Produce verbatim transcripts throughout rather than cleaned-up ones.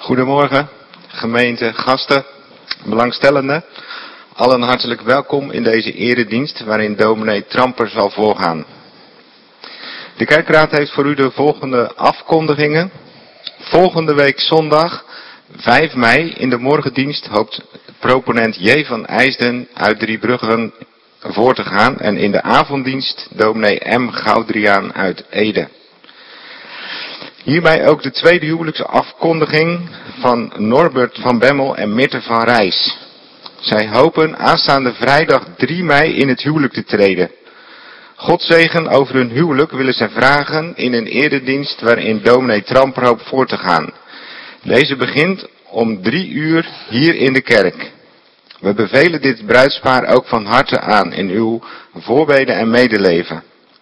Goedemorgen, gemeente, gasten, belangstellenden. Allen hartelijk welkom in deze eredienst waarin dominee Tramper zal voorgaan. De kerkraad heeft voor u de volgende afkondigingen. Volgende week zondag, vijf mei, in de morgendienst hoopt proponent J. van IJsden uit Driebruggen voor te gaan. En in de avonddienst dominee M. Goudriaan uit Ede. Hierbij ook de tweede huwelijksafkondiging van Norbert van Bemmel en Mirte van Rijs. Zij hopen aanstaande vrijdag drie mei in het huwelijk te treden. Godzegen over hun huwelijk willen zij vragen in een eredienst waarin dominee Tramper hoopt voor te gaan. Deze begint om drie uur hier in de kerk. We bevelen dit bruidspaar ook van harte aan in uw voorbeden en medeleven.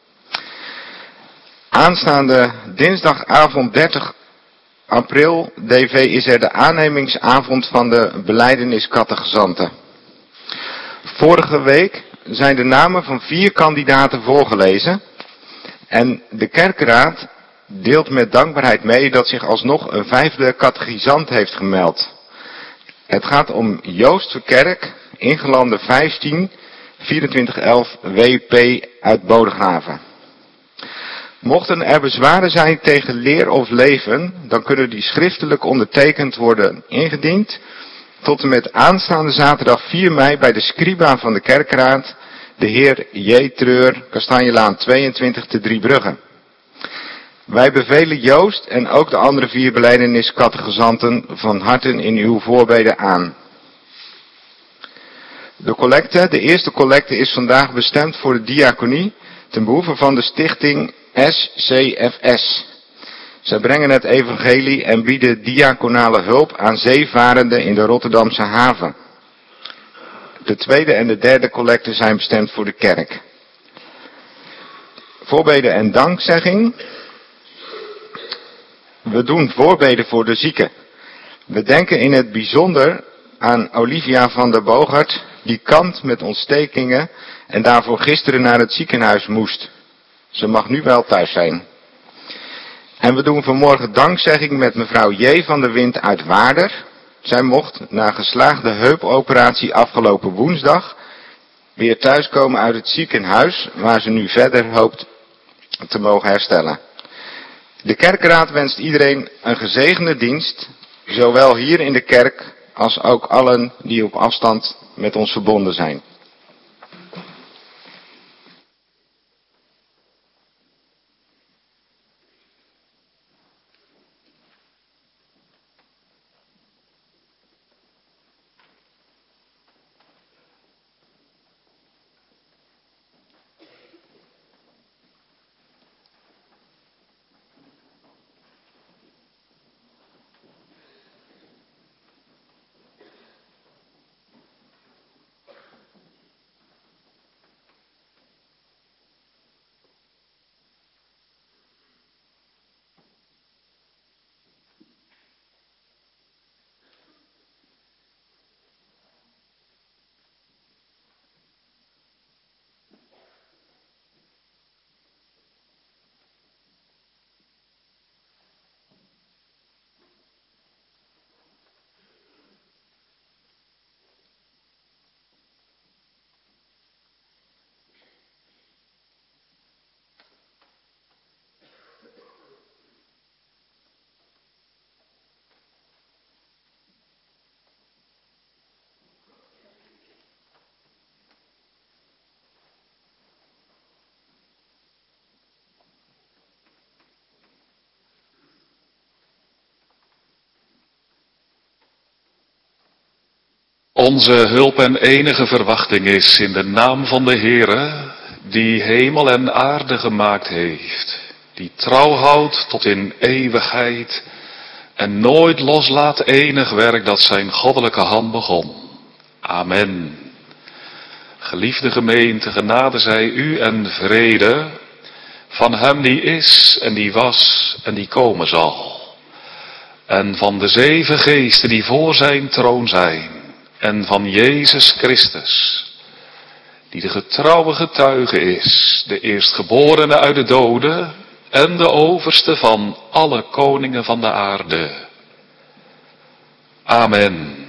Aanstaande dinsdagavond dertig april D V is er de aannemingsavond van de belijdeniscategezanten. Vorige week zijn de namen van vier kandidaten voorgelezen en de kerkraad deelt met dankbaarheid mee dat zich alsnog een vijfde catechisant heeft gemeld. Het gaat om Joost Verkerk, ingelanden vijftien, vierentwintig elf W P uit Bodegraven. Mochten er bezwaren zijn tegen leer of leven, dan kunnen die schriftelijk ondertekend worden ingediend tot en met aanstaande zaterdag vier mei bij de scriba van de kerkraad, de heer J. Treur, Kastanjelaan tweeëntwintig te Driebruggen. Wij bevelen Joost en ook de andere vier belijdeniscategezanten van harte in uw voorbeden aan. De collecte, de eerste collecte is vandaag bestemd voor de diaconie ten behoeve van de stichting S C F S. Zij brengen het evangelie en bieden diaconale hulp aan zeevarenden in de Rotterdamse haven. De tweede en de derde collecte zijn bestemd voor de kerk. Voorbeden en dankzegging. We doen voorbeden voor de zieken. We denken in het bijzonder aan Olivia van der Bogert, die kampt met ontstekingen en daarvoor gisteren naar het ziekenhuis moest. Ze mag nu wel thuis zijn. En we doen vanmorgen dankzegging met mevrouw J. van der Wind uit Waarder. Zij mocht na geslaagde heupoperatie afgelopen woensdag weer thuiskomen uit het ziekenhuis, waar ze nu verder hoopt te mogen herstellen. De kerkraad wenst iedereen een gezegende dienst, zowel hier in de kerk als ook allen die op afstand met ons verbonden zijn. Onze hulp en enige verwachting is in de naam van de Heere, die hemel en aarde gemaakt heeft, die trouw houdt tot in eeuwigheid en nooit loslaat enig werk dat zijn goddelijke hand begon. Amen. Geliefde gemeente, genade zij u en vrede van hem die is en die was en die komen zal. En van de zeven geesten die voor zijn troon zijn. En van Jezus Christus, die de getrouwe getuige is, de eerstgeborene uit de doden en de overste van alle koningen van de aarde. Amen.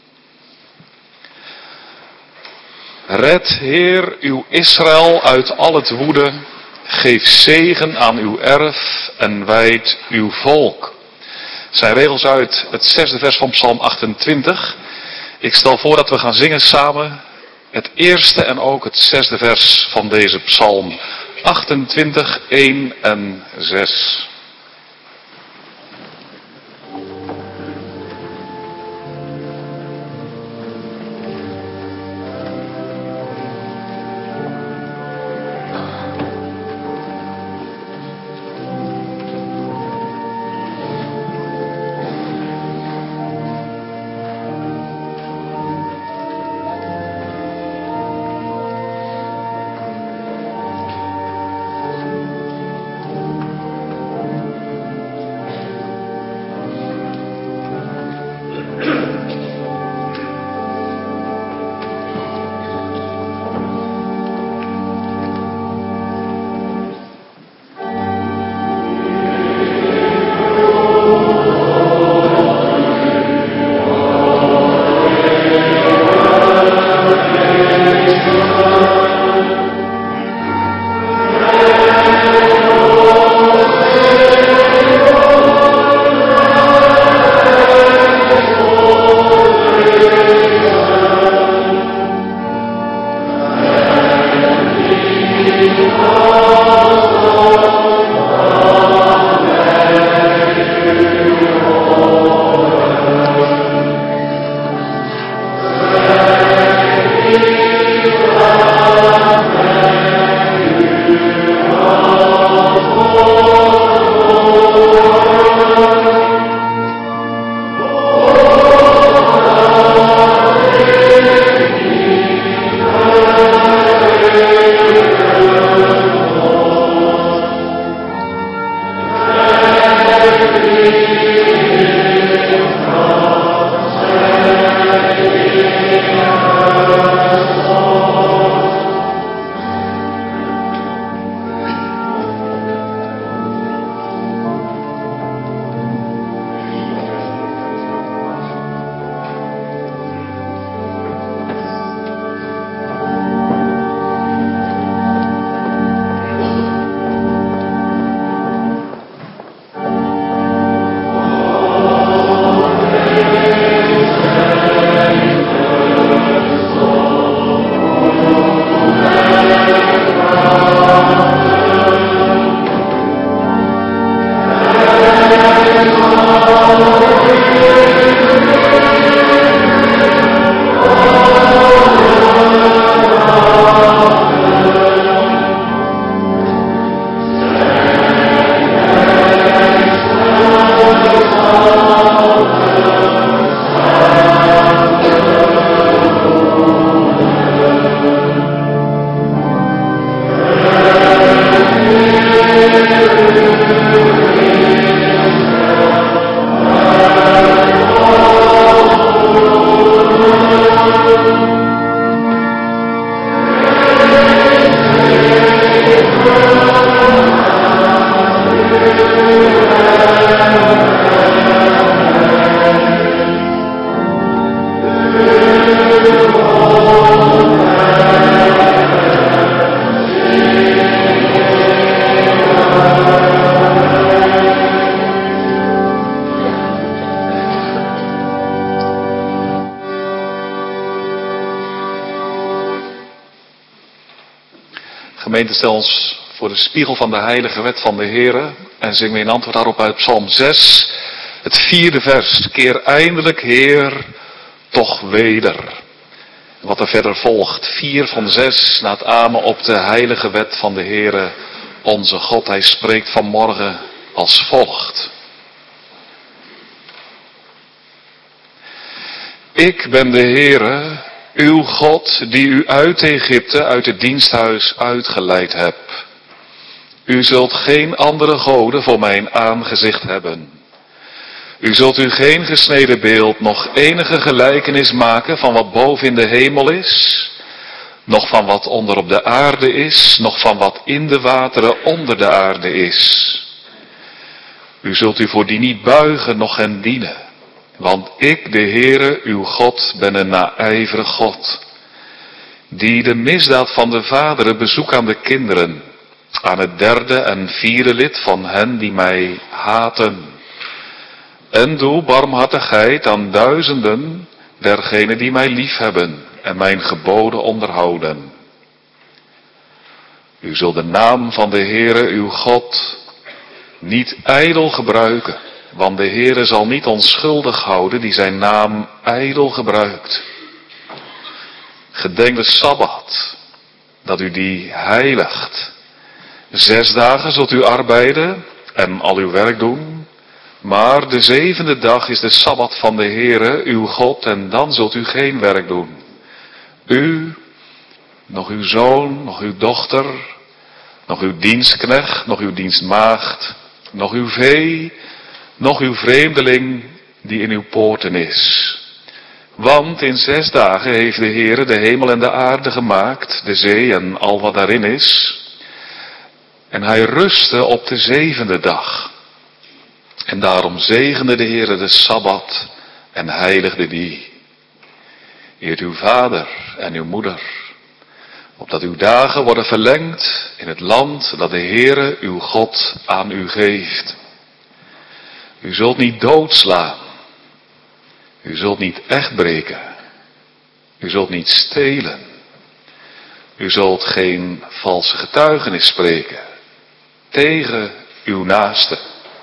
Red, Heer, uw Israël uit al het woede. Geef zegen aan uw erf en wijd uw volk. Zijn regels uit het zesde vers van Psalm achtentwintig. Ik stel voor dat we gaan zingen samen het eerste en ook het zesde vers van deze Psalm achtentwintig, één en zes. Gemeente, stel ons voor de spiegel van de heilige wet van de Heere en zing we in antwoord daarop uit Psalm zes, het vierde vers. Keer eindelijk, Heer, toch weder. Wat er verder volgt, vier van zes, na het amen op de heilige wet van de Heere, onze God. Hij spreekt vanmorgen als volgt. Ik ben de Heere, uw God, die u uit Egypte, uit het diensthuis uitgeleid heb. U zult geen andere goden voor mijn aangezicht hebben. U zult u geen gesneden beeld, nog enige gelijkenis maken van wat boven in de hemel is, nog van wat onder op de aarde is, nog van wat in de wateren onder de aarde is. U zult u voor die niet buigen, noch hen dienen. Want ik, de Heere, uw God, ben een naijverig God, die de misdaad van de vaderen bezoek aan de kinderen, aan het derde en vierde lid van hen die mij haten. En doe barmhartigheid aan duizenden dergenen die mij liefhebben en mijn geboden onderhouden. U zult de naam van de Heere, uw God, niet ijdel gebruiken, want de Heere zal niet onschuldig houden die zijn naam ijdel gebruikt. Gedenk de Sabbat, dat u die heiligt. Zes dagen zult u arbeiden en al uw werk doen, maar de zevende dag is de Sabbat van de Heere, uw God, en dan zult u geen werk doen. U, nog uw zoon, nog uw dochter, nog uw dienstknecht, nog uw dienstmaagd, nog uw vee, nog uw vreemdeling die in uw poorten is. Want in zes dagen heeft de Heere de hemel en de aarde gemaakt, de zee en al wat daarin is. En hij rustte op de zevende dag. En daarom zegende de Heere de Sabbat en heiligde die. Eert uw vader en uw moeder, opdat uw dagen worden verlengd in het land dat de Heere uw God aan u geeft. U zult niet doodslaan. U zult niet echt breken. U zult niet stelen. U zult geen valse getuigenis spreken tegen uw naaste.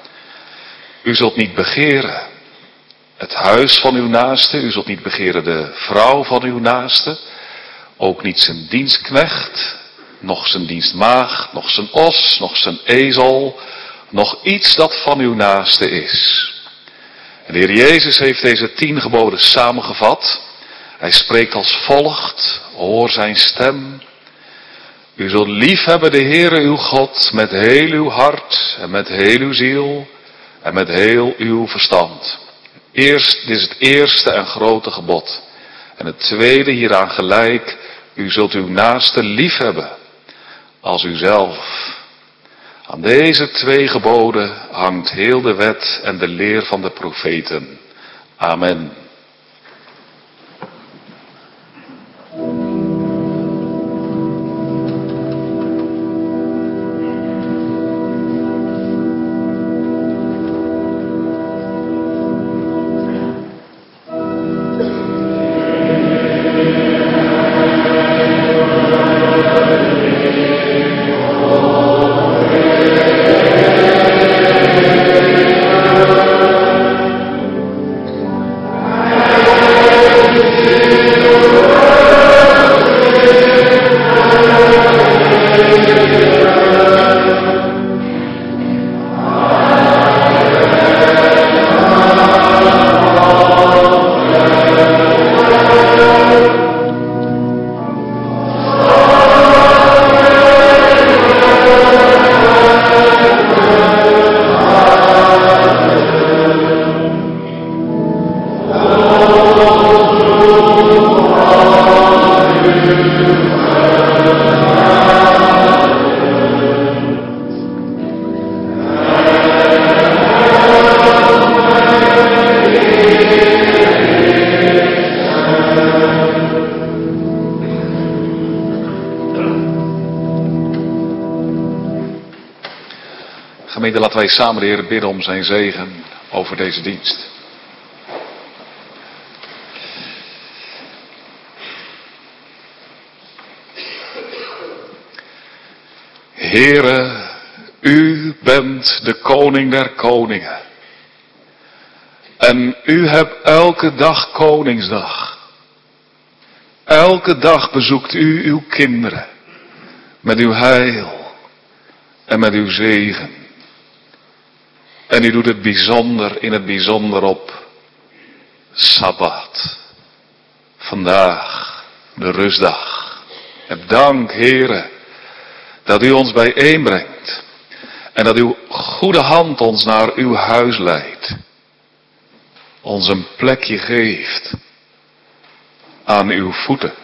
U zult niet begeren het huis van uw naaste. U zult niet begeren de vrouw van uw naaste. Ook niet zijn dienstknecht, nog zijn dienstmaagd, nog zijn os, nog zijn ezel, nog iets dat van uw naaste is. En de Heer Jezus heeft deze tien geboden samengevat. Hij spreekt als volgt, hoor zijn stem. U zult liefhebben de Heere uw God met heel uw hart en met heel uw ziel en met heel uw verstand. Eerst, dit is het eerste en grote gebod. En het tweede hieraan gelijk, u zult uw naaste liefhebben als uzelf. Aan deze twee geboden hangt heel de wet en de leer van de profeten. Amen. Gemeente, laten wij samen de Heer bidden om zijn zegen over deze dienst. Heere, u bent de koning der koningen. En u hebt elke dag Koningsdag. Elke dag bezoekt u uw kinderen met uw heil en met uw zegen. En u doet het bijzonder, in het bijzonder op Sabbat. Vandaag, de rustdag. En dank, Heere, dat u ons bijeenbrengt. En dat uw goede hand ons naar uw huis leidt. Ons een plekje geeft aan uw voeten.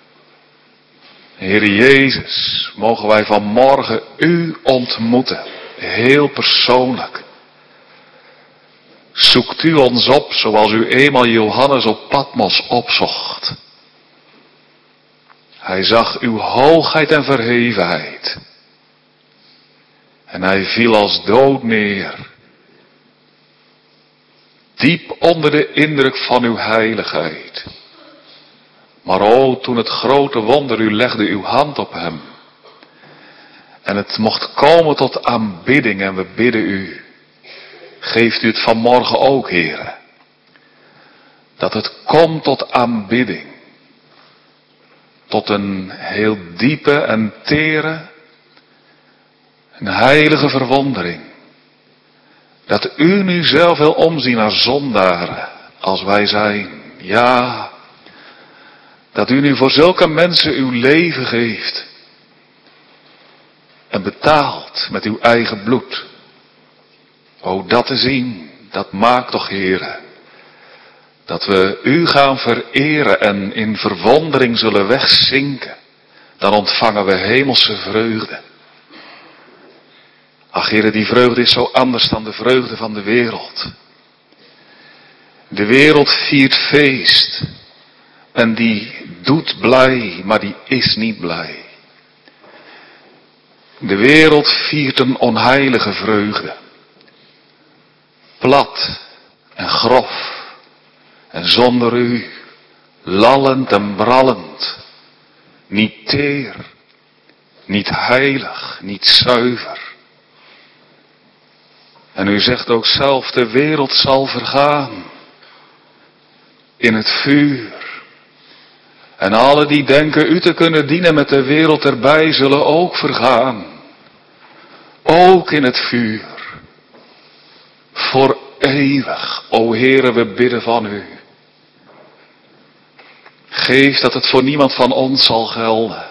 Heer Jezus, mogen wij vanmorgen u ontmoeten. Heel persoonlijk. Zoekt u ons op zoals u eenmaal Johannes op Patmos opzocht. Hij zag uw hoogheid en verhevenheid. En hij viel als dood neer. Diep onder de indruk van uw heiligheid. Maar o, toen het grote wonder, u legde uw hand op hem. En het mocht komen tot aanbidding en we bidden u. Geeft u het vanmorgen ook, Heere. Dat het komt tot aanbidding. Tot een heel diepe en tere, een heilige verwondering. Dat u nu zelf wil omzien naar zondaren als wij zijn. Ja, dat u nu voor zulke mensen uw leven geeft. En betaalt met uw eigen bloed. O, dat te zien, dat maakt toch, Heere, dat we u gaan vereren en in verwondering zullen wegzinken. Dan ontvangen we hemelse vreugde. Ach, Heere, die vreugde is zo anders dan de vreugde van de wereld. De wereld viert feest. En die doet blij, maar die is niet blij. De wereld viert een onheilige vreugde. Plat en grof en zonder u, lallend en brallend, niet teer, niet heilig, niet zuiver. En u zegt ook zelf, de wereld zal vergaan in het vuur. En alle die denken u te kunnen dienen met de wereld erbij, zullen ook vergaan. Ook in het vuur. Voor eeuwig, o Heere, we bidden van u. Geef dat het voor niemand van ons zal gelden.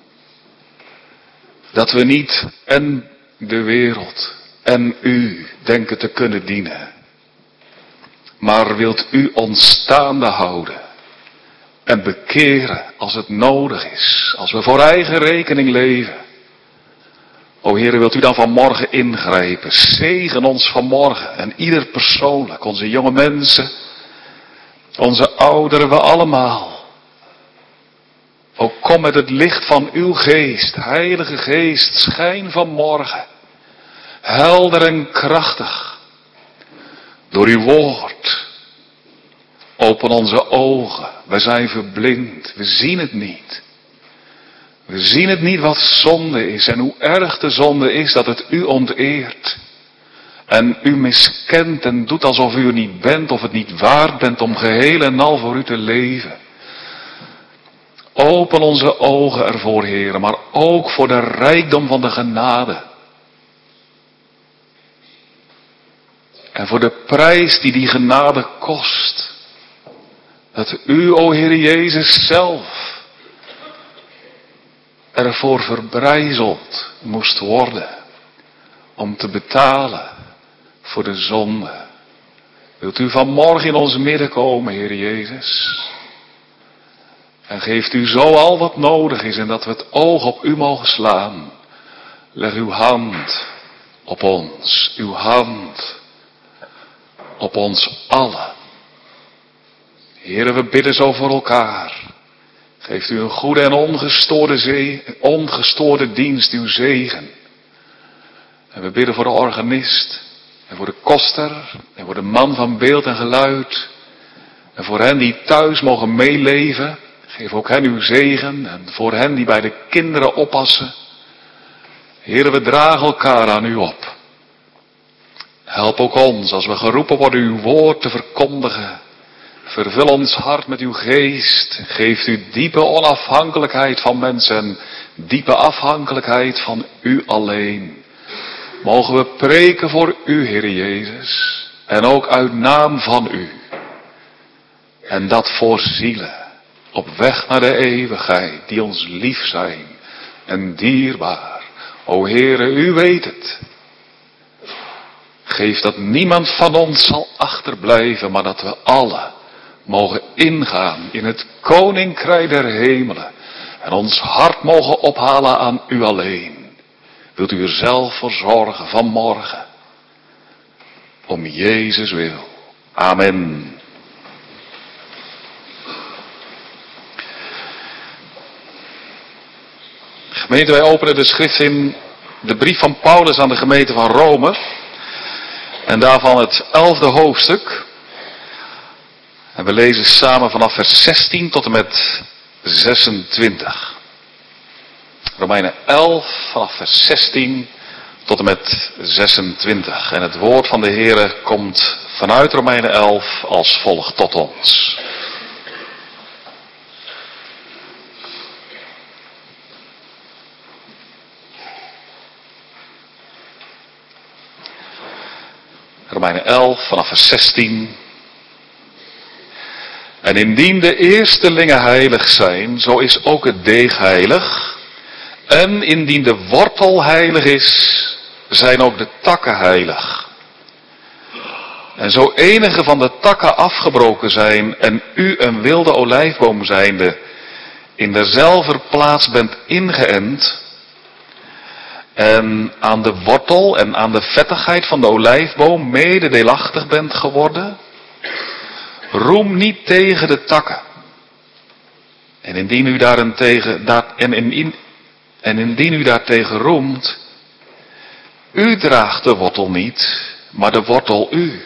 Dat we niet en de wereld en u denken te kunnen dienen. Maar wilt u ons staande houden. En bekeren als het nodig is. Als we voor eigen rekening leven. O Heere, wilt u dan vanmorgen ingrijpen. Zegen ons vanmorgen. En ieder persoonlijk. Onze jonge mensen. Onze ouderen, we allemaal. O kom met het licht van uw geest. Heilige geest, schijn vanmorgen. Helder en krachtig. Door uw woord. Open onze ogen. We zijn verblind. We zien het niet. We zien het niet wat zonde is. En hoe erg de zonde is dat het u onteert. En u miskent en doet alsof u er niet bent. Of het niet waard bent om geheel en al voor u te leven. Open onze ogen ervoor, Heere. Maar ook voor de rijkdom van de genade. En voor de prijs die die genade kost. Dat u, o Heer Jezus, zelf ervoor verbrijzeld moest worden. Om te betalen voor de zonde. Wilt u vanmorgen in ons midden komen, Heer Jezus? En geeft u zo al wat nodig is en dat we het oog op u mogen slaan. Leg uw hand op ons. Uw hand op ons allen. Heere, we bidden zo voor elkaar. Geeft u een goede en ongestoorde, zee, ongestoorde dienst, uw zegen. En we bidden voor de organist. En voor de koster. En voor de man van beeld en geluid. En voor hen die thuis mogen meeleven. Geef ook hen uw zegen. En voor hen die bij de kinderen oppassen. Heere, we dragen elkaar aan u op. Help ook ons als we geroepen worden uw woord te verkondigen. Vervul ons hart met uw geest. Geeft u diepe onafhankelijkheid van mensen. Diepe afhankelijkheid van u alleen. Mogen we preken voor u, Heer Jezus. En ook uit naam van u. En dat voor zielen. Op weg naar de eeuwigheid. Die ons lief zijn. En dierbaar. O Heere, u weet het. Geef dat niemand van ons zal achterblijven. Maar dat we alle mogen ingaan in het koninkrijk der hemelen. En ons hart mogen ophalen aan u alleen. Wilt u er zelf voor zorgen vanmorgen. Om Jezus wil. Amen. Gemeente, wij openen de schrift in de brief van Paulus aan de gemeente van Rome. En daarvan het elfde hoofdstuk. En we lezen samen vanaf vers zestien tot en met zesentwintig. Romeinen elf vanaf vers zestien tot en met zesentwintig. En het woord van de Heere komt vanuit Romeinen elf als volgt tot ons. Romeinen elf vanaf vers zestien. En indien de eerstelingen heilig zijn, zo is ook het deeg heilig. En indien de wortel heilig is, zijn ook de takken heilig. En zo enige van de takken afgebroken zijn en u een wilde olijfboom zijnde in derzelfde plaats bent ingeënt en aan de wortel en aan de vettigheid van de olijfboom mededeelachtig bent geworden, roem niet tegen de takken. En indien u daarentegen, dat, en, in, en indien u daartegen roemt, u draagt de wortel niet, maar de wortel u.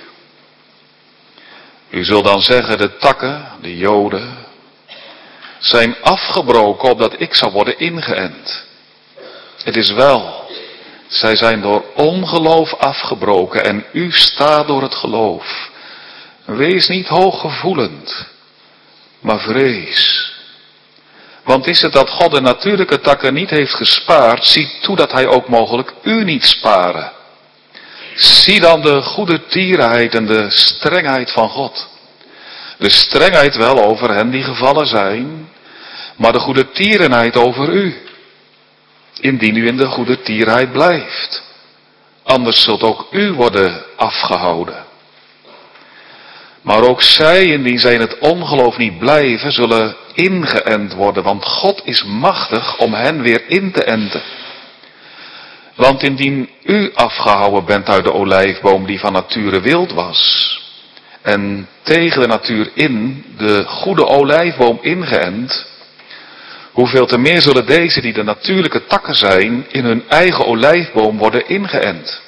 U zult dan zeggen, de takken, de Joden, zijn afgebroken opdat ik zou worden ingeënt. Het is wel, zij zijn door ongeloof afgebroken en u staat door het geloof. Wees niet hooggevoelend, maar vrees. Want is het dat God de natuurlijke takken niet heeft gespaard, zie toe dat hij ook mogelijk u niet sparen. Zie dan de goede tierenheid en de strengheid van God. De strengheid wel over hen die gevallen zijn, maar de goede tierenheid over u. Indien u in de goede tierheid blijft. Anders zult ook u worden afgehouden. Maar ook zij, indien zij in het ongeloof niet blijven, zullen ingeënt worden. Want God is machtig om hen weer in te enten. Want indien u afgehouden bent uit de olijfboom die van nature wild was, en tegen de natuur in de goede olijfboom ingeënt, hoeveel te meer zullen deze die de natuurlijke takken zijn, in hun eigen olijfboom worden ingeënt.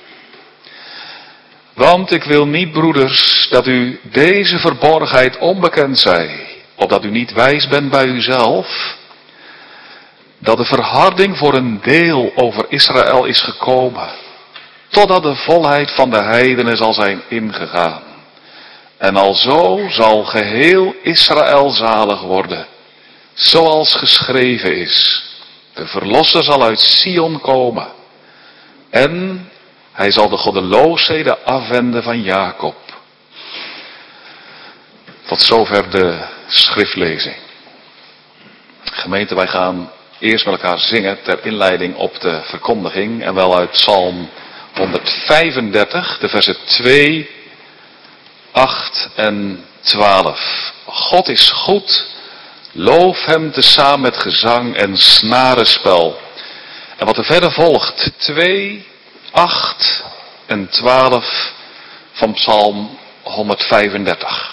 Want ik wil niet, broeders, dat u deze verborgenheid onbekend zij, opdat u niet wijs bent bij uzelf, dat de verharding voor een deel over Israël is gekomen, totdat de volheid van de heidenen zal zijn ingegaan. En alzo zal geheel Israël zalig worden, zoals geschreven is. De verlosser zal uit Sion komen, en hij zal de goddeloosheden afwenden van Jacob. Tot zover de schriftlezing. Gemeente, wij gaan eerst met elkaar zingen ter inleiding op de verkondiging. En wel uit Psalm honderdvijfendertig, de versen twee, acht en twaalf. God is goed, loof hem tezamen met gezang en snarenspel. En wat er verder volgt, twee, acht en twaalf van Psalm honderdvijfendertig.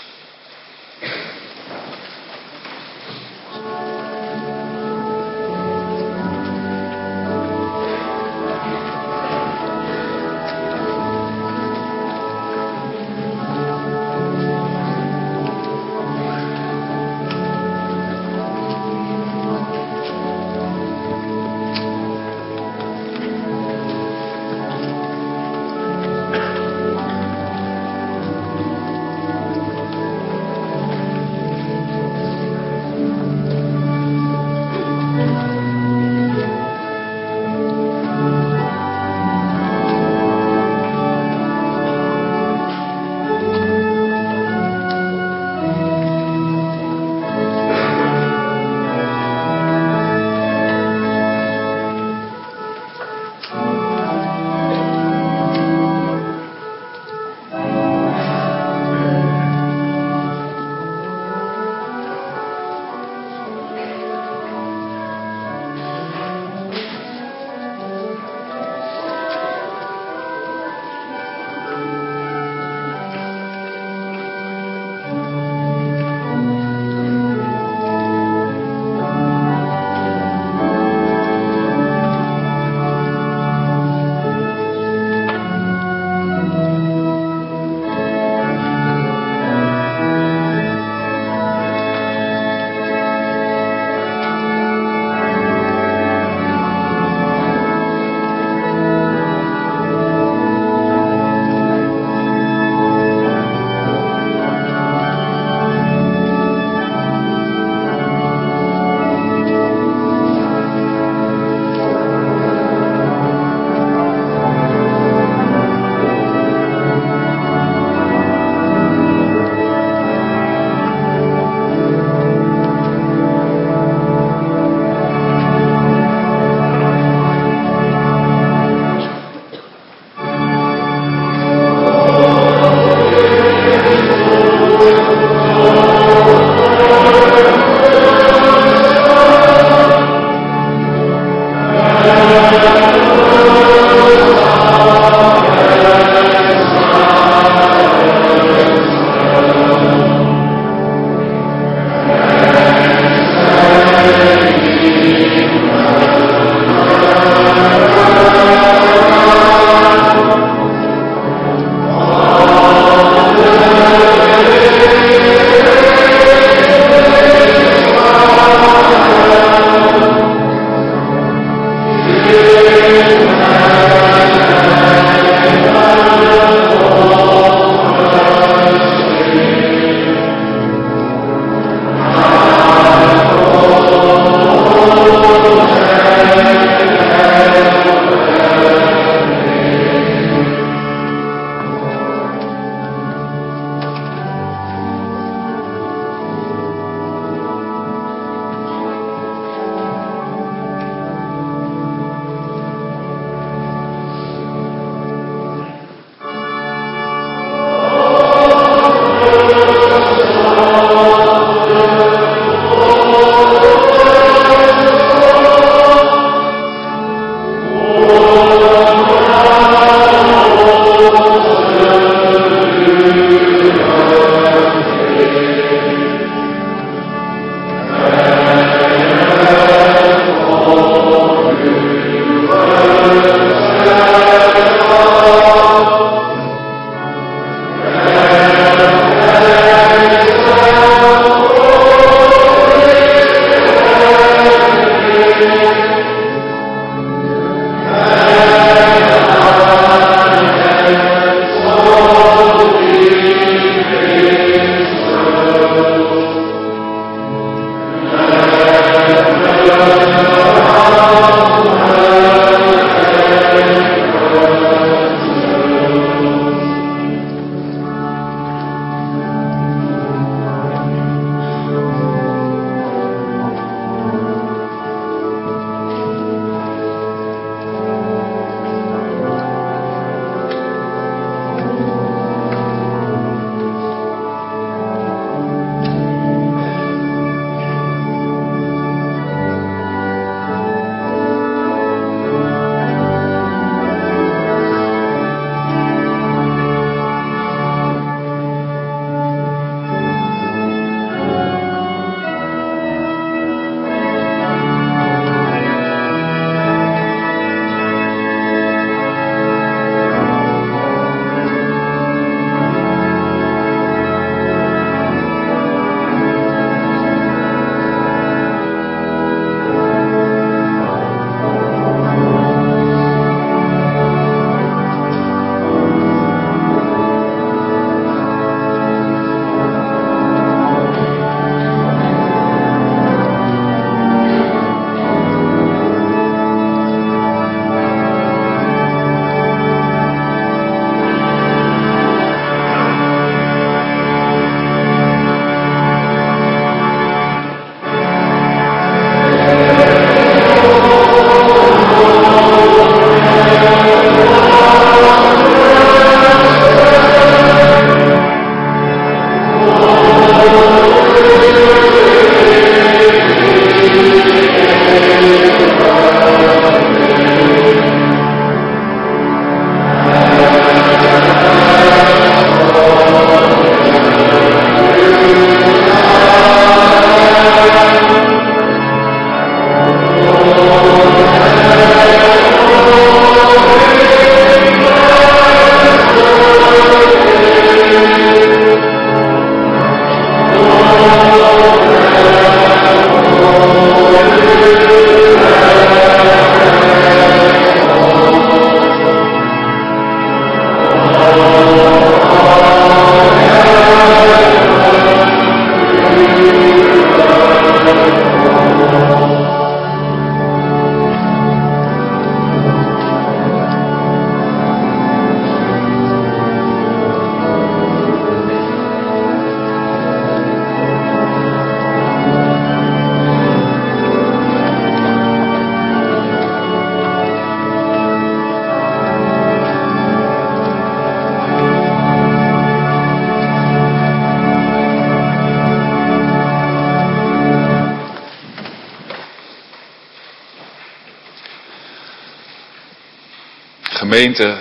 Gemeente,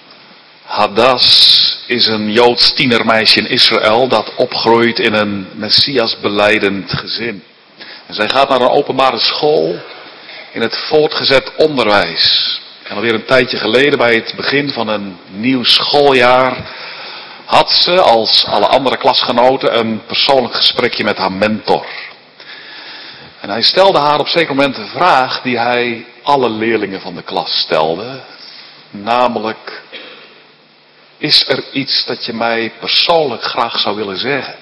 Hadass is een Joods tienermeisje in Israël dat opgroeit in een Messias-belijdend gezin. En zij gaat naar een openbare school in het voortgezet onderwijs. En alweer een tijdje geleden, bij het begin van een nieuw schooljaar, had ze als alle andere klasgenoten een persoonlijk gesprekje met haar mentor. En hij stelde haar op zeker moment een vraag die hij alle leerlingen van de klas stelde. Namelijk, is er iets dat je mij persoonlijk graag zou willen zeggen?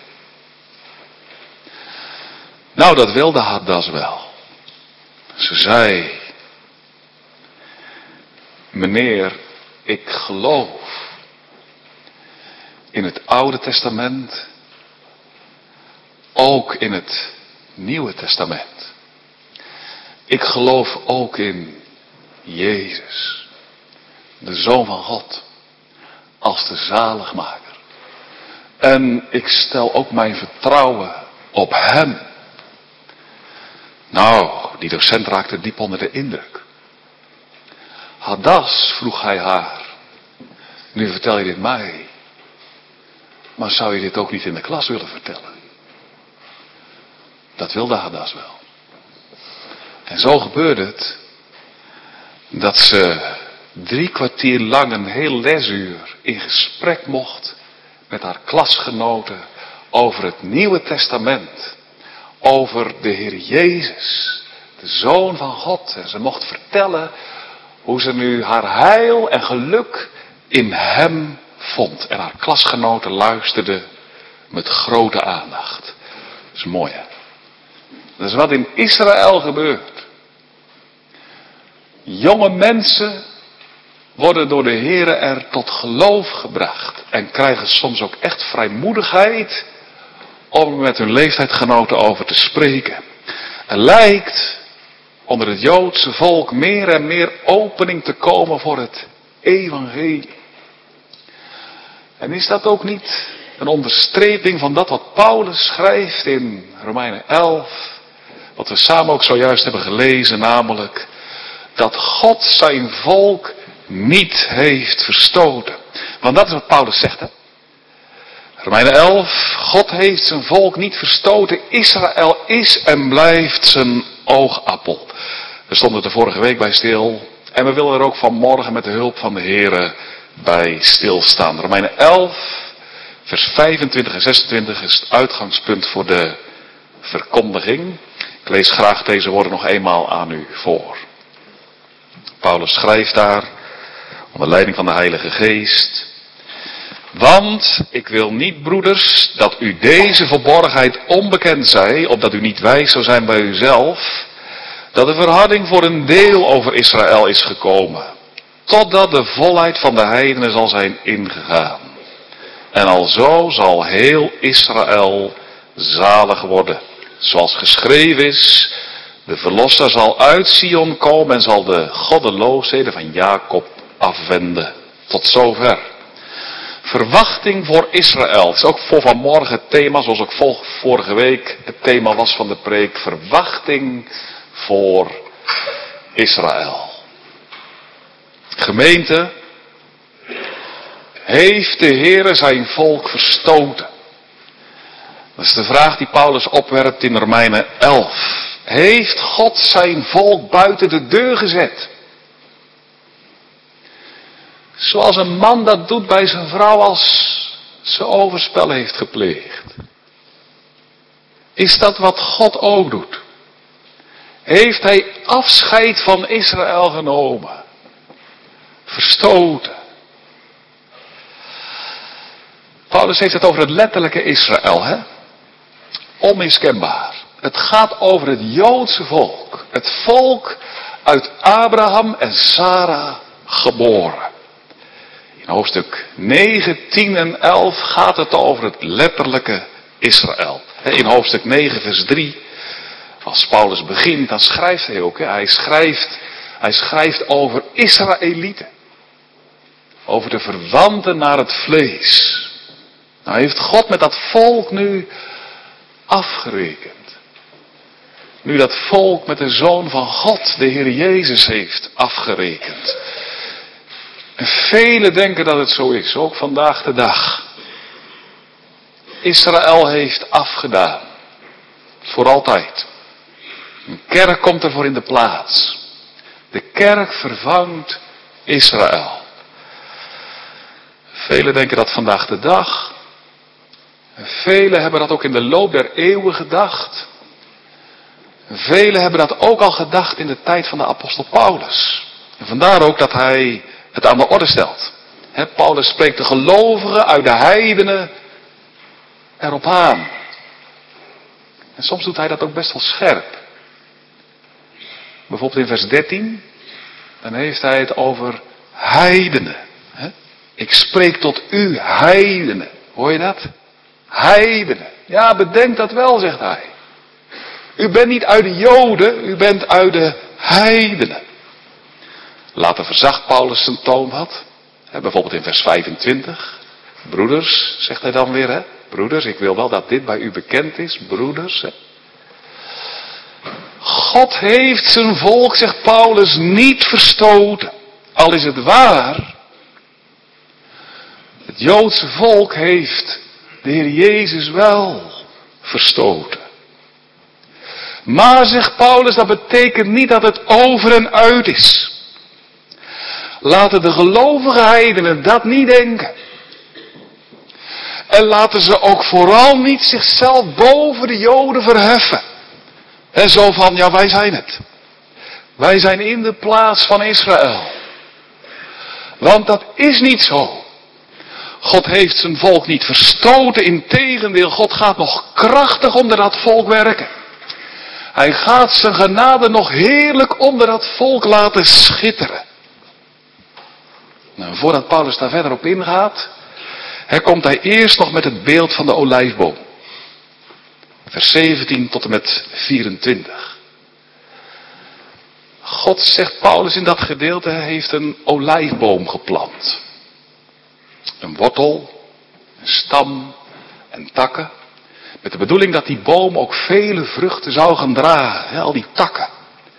Nou, dat wilde Hadass wel. Ze zei, meneer, ik geloof in het Oude Testament, ook in het Nieuwe Testament. Ik geloof ook in Jezus, de Zoon van God, als de zaligmaker. En ik stel ook mijn vertrouwen op Hem. Nou, die docent raakte diep onder de indruk. Hadass, vroeg hij haar, nu vertel je dit mij, maar zou je dit ook niet in de klas willen vertellen? Dat wilde Hadass wel. En zo gebeurde het dat ze drie kwartier lang een heel lesuur in gesprek mocht met haar klasgenoten over het Nieuwe Testament. Over de Heer Jezus, de Zoon van God. En ze mocht vertellen hoe ze nu haar heil en geluk in Hem vond. En haar klasgenoten luisterden met grote aandacht. Dat is mooi, hè? Dat is wat in Israël gebeurt. Jonge mensen worden door de Heere er tot geloof gebracht. En krijgen soms ook echt vrijmoedigheid om er met hun leeftijdgenoten over te spreken. Er lijkt onder het Joodse volk meer en meer opening te komen voor het evangelie. En is dat ook niet een onderstreping van dat wat Paulus schrijft in Romeinen elf, wat we samen ook zojuist hebben gelezen, namelijk dat God zijn volk niet heeft verstoten. Want dat is wat Paulus zegt, hè? Romeinen elf, God heeft zijn volk niet verstoten. Israël is en blijft zijn oogappel. We stonden er vorige week bij stil. En we willen er ook vanmorgen met de hulp van de Heere bij stilstaan. Romeinen elf, vers vijfentwintig en zesentwintig is het uitgangspunt voor de verkondiging. Ik lees graag deze woorden nog eenmaal aan u voor. Paulus schrijft daar, onder leiding van de Heilige Geest. Want ik wil niet, broeders, dat u deze verborgenheid onbekend zij, opdat u niet wijs zou zijn bij uzelf, dat de verharding voor een deel over Israël is gekomen, totdat de volheid van de heidenen zal zijn ingegaan. En alzo zal heel Israël zalig worden, zoals geschreven is, de verlosser zal uit Sion komen en zal de goddeloosheden van Jacob afwenden. Tot zover. Verwachting voor Israël. Het is ook voor vanmorgen het thema, zoals ook vorige week het thema was van de preek. Verwachting voor Israël. Gemeente, heeft de Heere zijn volk verstoten? Dat is de vraag die Paulus opwerpt in Romeinen elf. Heeft God zijn volk buiten de deur gezet? Zoals een man dat doet bij zijn vrouw als ze overspel heeft gepleegd. Is dat wat God ook doet? Heeft hij afscheid van Israël genomen? Verstoten? Paulus heeft het over het letterlijke Israël, hè? Onmiskenbaar. Het gaat over het Joodse volk. Het volk uit Abraham en Sarah geboren. In hoofdstuk negen, tien en elf gaat het over het letterlijke Israël. In hoofdstuk negen, vers drie, als Paulus begint, dan schrijft hij ook. Hij schrijft, hij schrijft over Israëlieten. Over de verwanten naar het vlees. Nou heeft God met dat volk nu afgerekend. Nu dat volk met de Zoon van God, de Heer Jezus, heeft afgerekend. En velen denken dat het zo is, ook vandaag de dag. Israël heeft afgedaan. Voor altijd. Een kerk komt ervoor in de plaats. De kerk vervangt Israël. Velen denken dat vandaag de dag. En velen hebben dat ook in de loop der eeuwen gedacht. En velen hebben dat ook al gedacht in de tijd van de apostel Paulus. En vandaar ook dat hij het aan de orde stelt. He, Paulus spreekt de gelovigen uit de heidenen erop aan. En soms doet hij dat ook best wel scherp. Bijvoorbeeld in vers dertien. Dan heeft hij het over heidenen. He? Ik spreek tot u heidenen. Hoor je dat? Heidenen. Ja, bedenk dat wel, zegt hij. U bent niet uit de Joden, u bent uit de heidenen. Later verzacht Paulus zijn toon wat. He, bijvoorbeeld in vers vijfentwintig. Broeders, zegt hij dan weer, hè? Broeders, ik wil wel dat dit bij u bekend is. Broeders, hè? God heeft zijn volk, zegt Paulus, niet verstoten. Al is het waar. Het Joodse volk heeft de Heer Jezus wel verstoten. Maar, zegt Paulus, dat betekent niet dat het over en uit is. Laten de gelovige heidenen dat niet denken. En laten ze ook vooral niet zichzelf boven de Joden verheffen. En zo van, ja, wij zijn het. Wij zijn in de plaats van Israël. Want dat is niet zo. God heeft zijn volk niet verstoten. Integendeel, God gaat nog krachtig onder dat volk werken. Hij gaat zijn genade nog heerlijk onder dat volk laten schitteren. Nou, voordat Paulus daar verder op ingaat, Hij komt hij eerst nog met het beeld van de olijfboom. Vers zeventien tot en met vierentwintig. God, zegt Paulus in dat gedeelte, heeft een olijfboom geplant. Een wortel, een stam en takken. Met de bedoeling dat die boom ook vele vruchten zou gaan dragen. Hè, al die takken.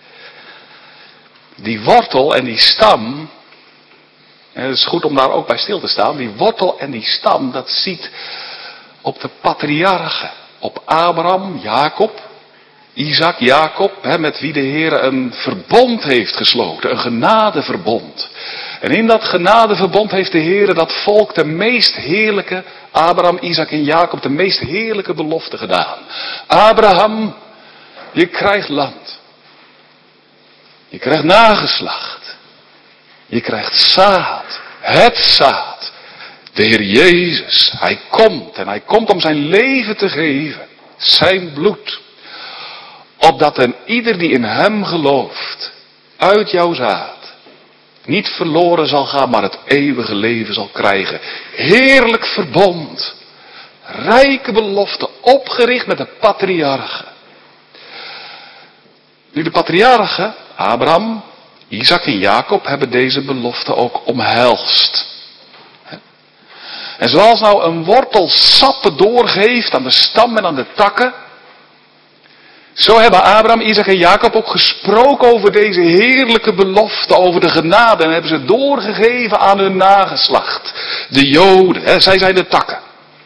Die wortel en die stam. En het is goed om daar ook bij stil te staan. Die wortel en die stam, dat ziet op de patriarchen. Op Abraham, Jacob, Isaac, Jacob. Hè, met wie de Heer een verbond heeft gesloten. Een genadeverbond. En in dat genadeverbond heeft de Heer dat volk de meest heerlijke, Abraham, Isaac en Jacob, de meest heerlijke belofte gedaan. Abraham, je krijgt land. Je krijgt nageslacht. Je krijgt zaad. Het zaad. De Heer Jezus, Hij komt en Hij komt om zijn leven te geven. Zijn bloed. Opdat een ieder die in Hem gelooft, uit jouw zaad, niet verloren zal gaan, maar het eeuwige leven zal krijgen. Heerlijk verbond. Rijke belofte, opgericht met de patriarchen. Nu de patriarchen, Abraham, Isaac en Jacob, hebben deze belofte ook omhelst. En zoals nou een wortel sappen doorgeeft aan de stam en aan de takken, zo hebben Abraham, Isaac en Jacob ook gesproken over deze heerlijke belofte, over de genade, en hebben ze doorgegeven aan hun nageslacht. De Joden, hè, zij zijn de takken.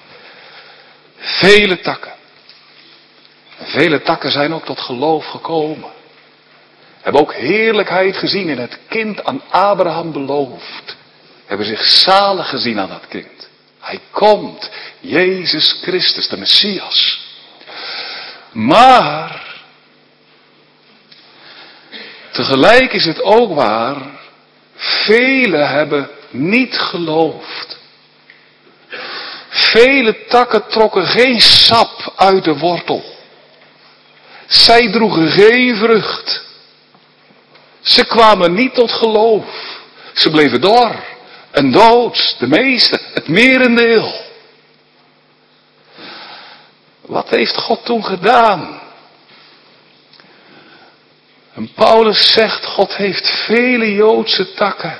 Vele takken. Vele takken zijn ook tot geloof gekomen. Hebben ook heerlijkheid gezien in het kind aan Abraham beloofd. Hebben zich zalig gezien aan dat kind. Hij komt, Jezus Christus, de Messias. Maar tegelijk is het ook waar, velen hebben niet geloofd. Vele takken trokken geen sap uit de wortel. Zij droegen geen vrucht. Ze kwamen niet tot geloof. Ze bleven dor en dood, de meeste, het merendeel. Wat heeft God toen gedaan? En Paulus zegt, God heeft vele Joodse takken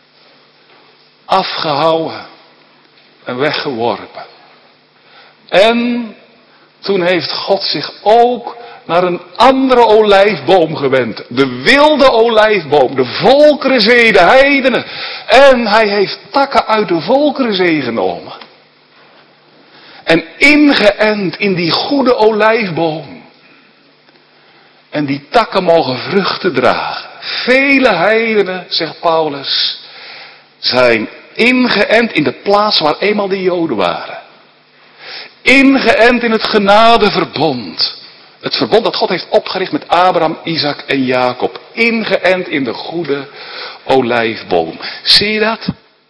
afgehouwen en weggeworpen. En toen heeft God zich ook naar een andere olijfboom gewend. De wilde olijfboom, de volkerenzee, de heidenen. En hij heeft takken uit de volkerenzee genomen. En ingeënt in die goede olijfboom. En die takken mogen vruchten dragen. Vele heidenen, zegt Paulus, zijn ingeënt in de plaats waar eenmaal de Joden waren. Ingeënt in het genadeverbond. Het verbond dat God heeft opgericht met Abraham, Isaac en Jacob. Ingeënt in de goede olijfboom. Zie je dat?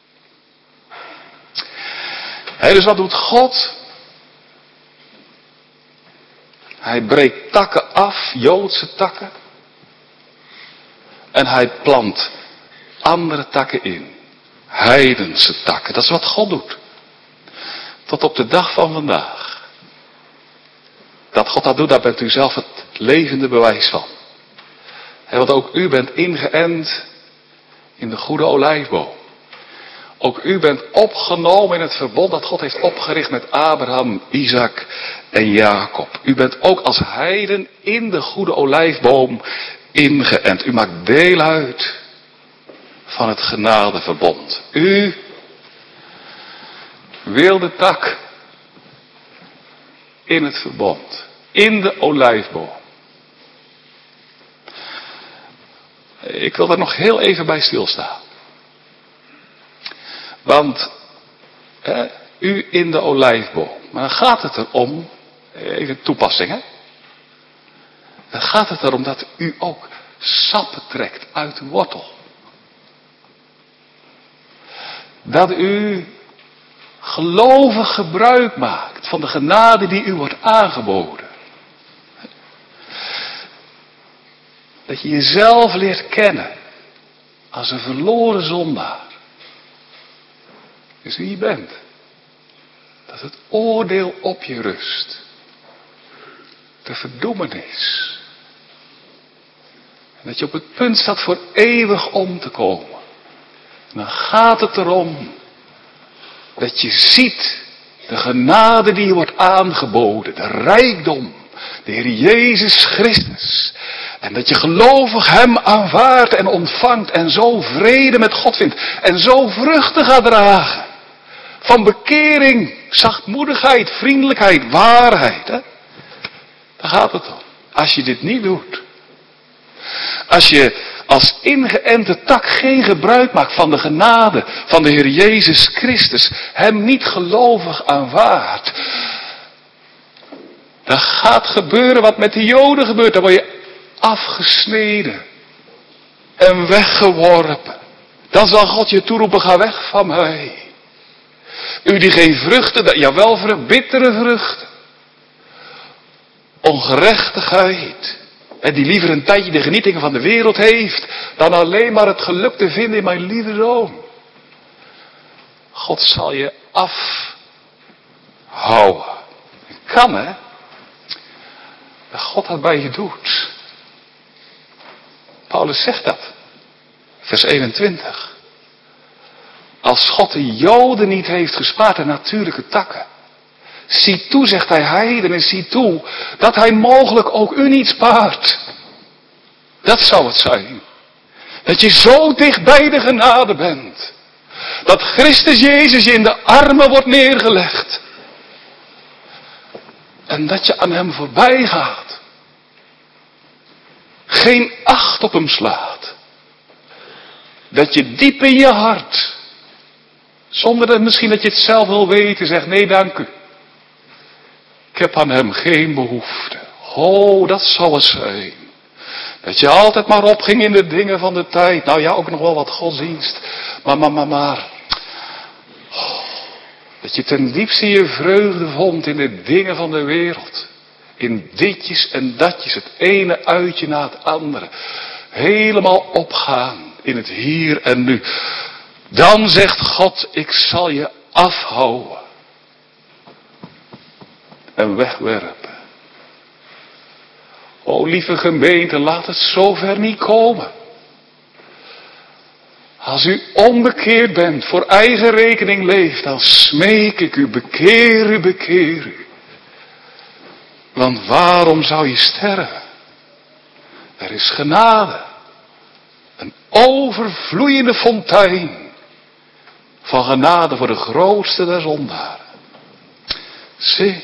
He, dus wat doet God? Hij breekt takken af, Joodse takken. En hij plant andere takken in. Heidense takken. Dat is wat God doet. Tot op de dag van vandaag. Dat God dat doet, daar bent u zelf het levende bewijs van. He, want ook u bent ingeënt in de goede olijfboom. Ook u bent opgenomen in het verbond dat God heeft opgericht met Abraham, Isaac en Jacob. U bent ook als heiden in de goede olijfboom ingeënt. U maakt deel uit van het genadeverbond. U, wilde tak in het verbond. In de olijfboom. Ik wil daar nog heel even bij stilstaan. Want hè, u in de olijfboom. Maar dan gaat het erom, even toepassing hè. Dan gaat het erom dat u ook sappen trekt uit de wortel. Dat u gelovig gebruik maakt van de genade die u wordt aangeboden. Dat je jezelf leert kennen als een verloren zondaar. Dus wie je bent. Dat het oordeel op je rust. De verdoemenis. En dat je op het punt staat voor eeuwig om te komen. En dan gaat het erom dat je ziet de genade die je wordt aangeboden. De rijkdom. De Heer Jezus Christus. En dat je gelovig hem aanvaardt en ontvangt. En zo vrede met God vindt. En zo vruchten gaat dragen. Van bekering, zachtmoedigheid, vriendelijkheid, waarheid. Hè? Daar gaat het om. Als je dit niet doet. Als je als ingeënte tak geen gebruik maakt van de genade van de Heer Jezus Christus. Hem niet gelovig aanvaardt. Dan gaat gebeuren wat met de Joden gebeurt. Dan word je afgesneden. En weggeworpen. Dan zal God je toeroepen, ga weg van mij. U die geen vruchten, jawel vrucht, bittere vruchten. Ongerechtigheid. En die liever een tijdje de genietingen van de wereld heeft. Dan alleen maar het geluk te vinden in mijn lieve zoon. God zal je afhouden. Kan hè. Dat God dat bij je doet. Paulus zegt dat. Vers eenentwintig. Als God de Joden niet heeft gespaard en natuurlijke takken. Zie toe, zegt hij, heidenen, zie toe, dat hij mogelijk ook u niet spaart. Dat zou het zijn. Dat je zo dicht bij de genade bent. Dat Christus Jezus je in de armen wordt neergelegd. En dat je aan hem voorbij gaat. Geen acht op hem slaat. Dat je diep in je hart, zonder dat misschien dat je het zelf wil weten, zegt nee dank u. Ik heb aan hem geen behoefte. Oh, dat zou het zijn. Dat je altijd maar opging in de dingen van de tijd. Nou ja, ook nog wel wat godsdienst. Maar, maar, maar, maar. Oh, dat je ten diepste je vreugde vond in de dingen van de wereld. In ditjes en datjes, het ene uitje na het andere. Helemaal opgaan in het hier en nu. Dan zegt God, ik zal je afhouden. En wegwerpen. O lieve gemeente, laat het zover niet komen. Als u onbekeerd bent, voor eigen rekening leeft, dan smeek ik u, bekeer u, bekeer u. Want waarom zou je sterven? Er is genade. Een overvloeiende fontein van genade voor de grootste der zondaren. Zie.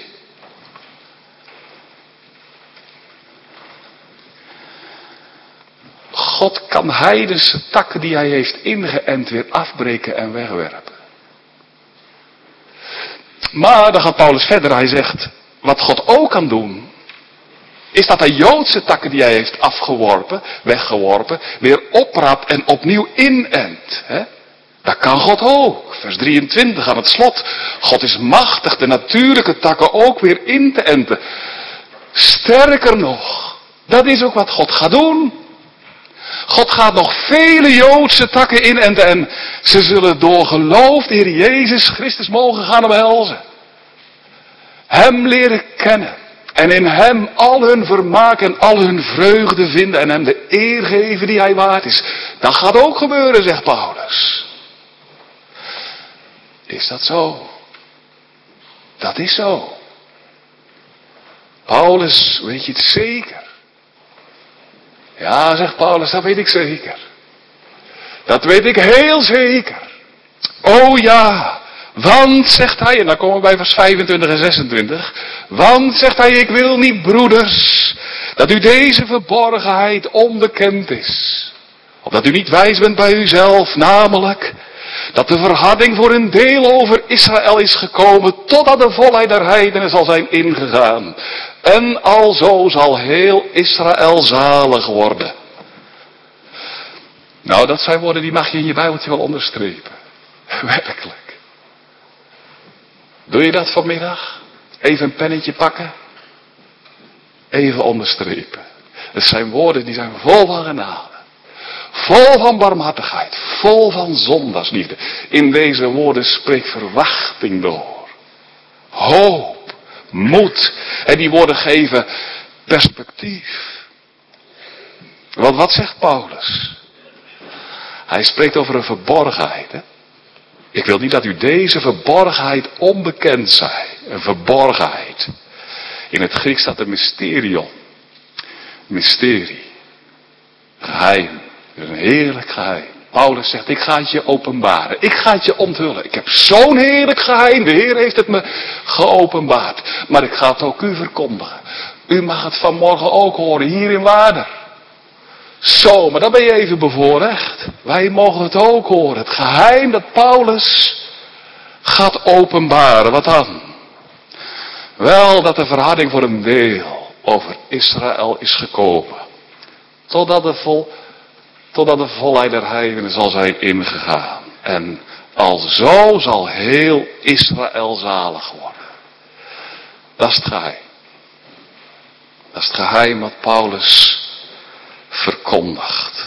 God kan heidense takken die hij heeft ingeënt weer afbreken en wegwerpen. Maar dan gaat Paulus verder. Hij zegt, wat God ook kan doen, is dat hij Joodse takken die hij heeft afgeworpen, weggeworpen, weer opraapt en opnieuw inent. Hè? Dat kan God ook. Vers drieëntwintig aan het slot. God is machtig de natuurlijke takken ook weer in te enten. Sterker nog, dat is ook wat God gaat doen. God gaat nog vele Joodse takken inenten en ze zullen door geloof de Heer Jezus Christus mogen gaan omhelzen. Hem leren kennen. En in hem al hun vermaak en al hun vreugde vinden en hem de eer geven die hij waard is. Dat gaat ook gebeuren, zegt Paulus. Is dat zo? Dat is zo. Paulus, weet je het zeker? Ja, zegt Paulus, dat weet ik zeker. Dat weet ik heel zeker. Oh ja, want, zegt hij, en dan komen we bij vers vijfentwintig en zesentwintig. Want, zegt hij, ik wil niet, broeders, dat u deze verborgenheid onbekend is. Opdat u niet wijs bent bij uzelf, namelijk dat de verharding voor een deel over Israël is gekomen, totdat de volheid der heidenen zal zijn ingegaan. En alzo zal heel Israël zalig worden. Nou, dat zijn woorden die mag je in je Bijbeltje wel onderstrepen. Werkelijk. Doe je dat vanmiddag? Even een pennetje pakken. Even onderstrepen. Het zijn woorden die zijn vol van genade. Vol van barmhartigheid. Vol van zondagsliefde. In deze woorden spreekt verwachting door. Hoop. Moed. En die woorden geven perspectief. Want wat zegt Paulus? Hij spreekt over een verborgenheid. Hè? Ik wil niet dat u deze verborgenheid onbekend zij. Een verborgenheid. In het Grieks staat er mysterion. Mysterie. Geheim. Dat is een heerlijk geheim. Paulus zegt, ik ga het je openbaren. Ik ga het je onthullen. Ik heb zo'n heerlijk geheim. De Heer heeft het me geopenbaard. Maar ik ga het ook u verkondigen. U mag het vanmorgen ook horen. Hier in Waarder. Zo, maar dan ben je even bevoorrecht. Wij mogen het ook horen. Het geheim dat Paulus gaat openbaren. Wat dan? Wel, dat de verharding voor een deel over Israël is gekomen. Totdat de, vol, totdat de volheid der heidenen zal zijn ingegaan. En alzo zal heel Israël zalig worden. Dat is het geheim. Dat is het geheim wat Paulus verkondigt.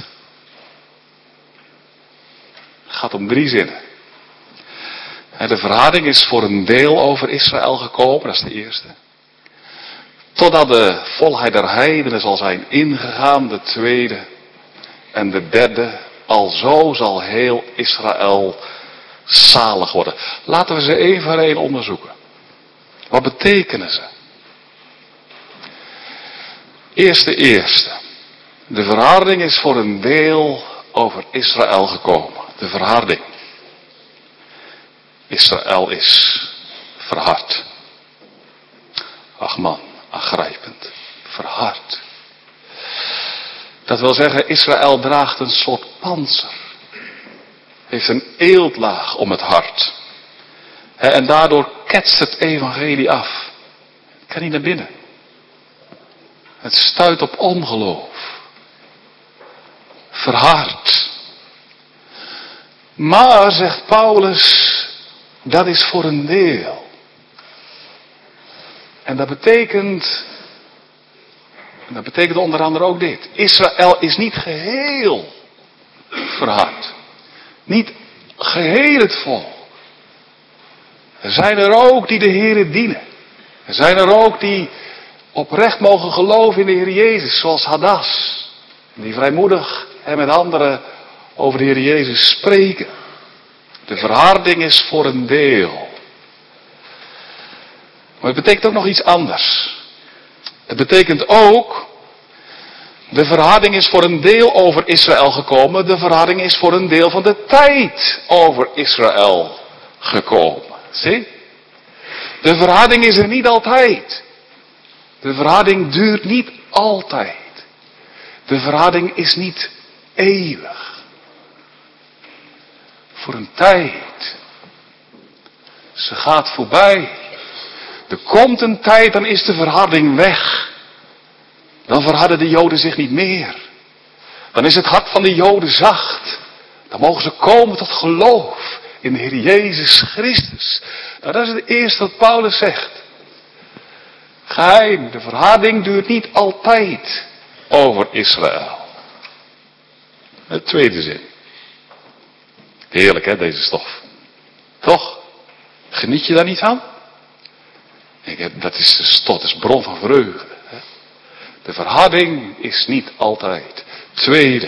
Het gaat om drie zinnen. De verharding is voor een deel over Israël gekomen, dat is de eerste. Totdat de volheid der heidenen zal zijn ingegaan, de tweede. En de derde, alzo zal heel Israël zalig worden. Laten we ze één voor één onderzoeken. Wat betekenen ze? Eerste, eerste. De verharding is voor een deel over Israël gekomen. De verharding. Israël is verhard. Ach man, aangrijpend. Verhard. Dat wil zeggen, Israël draagt een soort pantser. Heeft een eeltlaag om het hart. En daardoor ketst het evangelie af. Het kan niet naar binnen. Het stuit op ongeloof. Verhard. Maar, zegt Paulus, dat is voor een deel. En dat betekent, en dat betekent onder andere ook dit. Israël is niet geheel verhard. Niet geheel het volk. Er zijn er ook die de Heere dienen. Er zijn er ook die oprecht mogen geloven in de Heer Jezus, zoals Hadas. Die vrijmoedig en met anderen over de Heer Jezus spreken. De verharding is voor een deel. Maar het betekent ook nog iets anders. Het betekent ook, de verharding is voor een deel over Israël gekomen. De verharding is voor een deel van de tijd over Israël gekomen. Zie? De verharding is er niet altijd. De verharding duurt niet altijd. De verharding is niet eeuwig. Voor een tijd. Ze gaat voorbij. Er komt een tijd, dan is de verharding weg. Dan verharden de Joden zich niet meer. Dan is het hart van de Joden zacht. Dan mogen ze komen tot geloof in de Heer Jezus Christus. Nou, dat is het eerste wat Paulus zegt. Geheim, de verharding duurt niet altijd over Israël. De tweede zin. Heerlijk hè, deze stof. Toch? Geniet je daar niet van? Ik heb, dat is de stof, dat is bron van vreugde. Hè? De verharding is niet altijd. Tweede.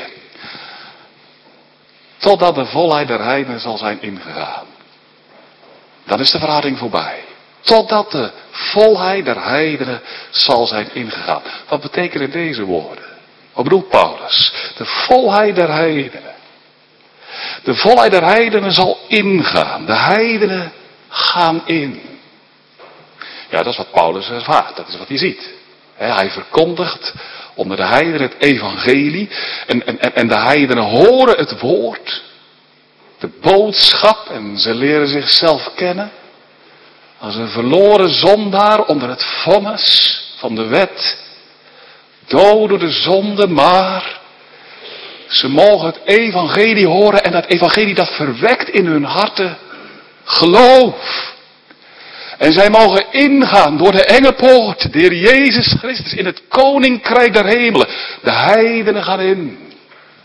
Totdat de volheid der heidenen zal zijn ingegaan. Dan is de verharding voorbij. Totdat de volheid der heidenen zal zijn ingegaan. Wat betekenen deze woorden? Wat bedoelt Paulus? De volheid der heidenen. De volheid der heidenen zal ingaan. De heidenen gaan in. Ja, dat is wat Paulus ervaart. Dat is wat hij ziet. Hij verkondigt onder de heidenen het evangelie. En, en, en de heidenen horen het woord. De boodschap. En ze leren zichzelf kennen. Als een verloren zondaar onder het vonnis van de wet. Dood door de zonde, maar ze mogen het evangelie horen en dat evangelie dat verwekt in hun harten geloof. En zij mogen ingaan door de enge poort, de Heer Jezus Christus, in het koninkrijk der hemelen. De heidenen gaan in.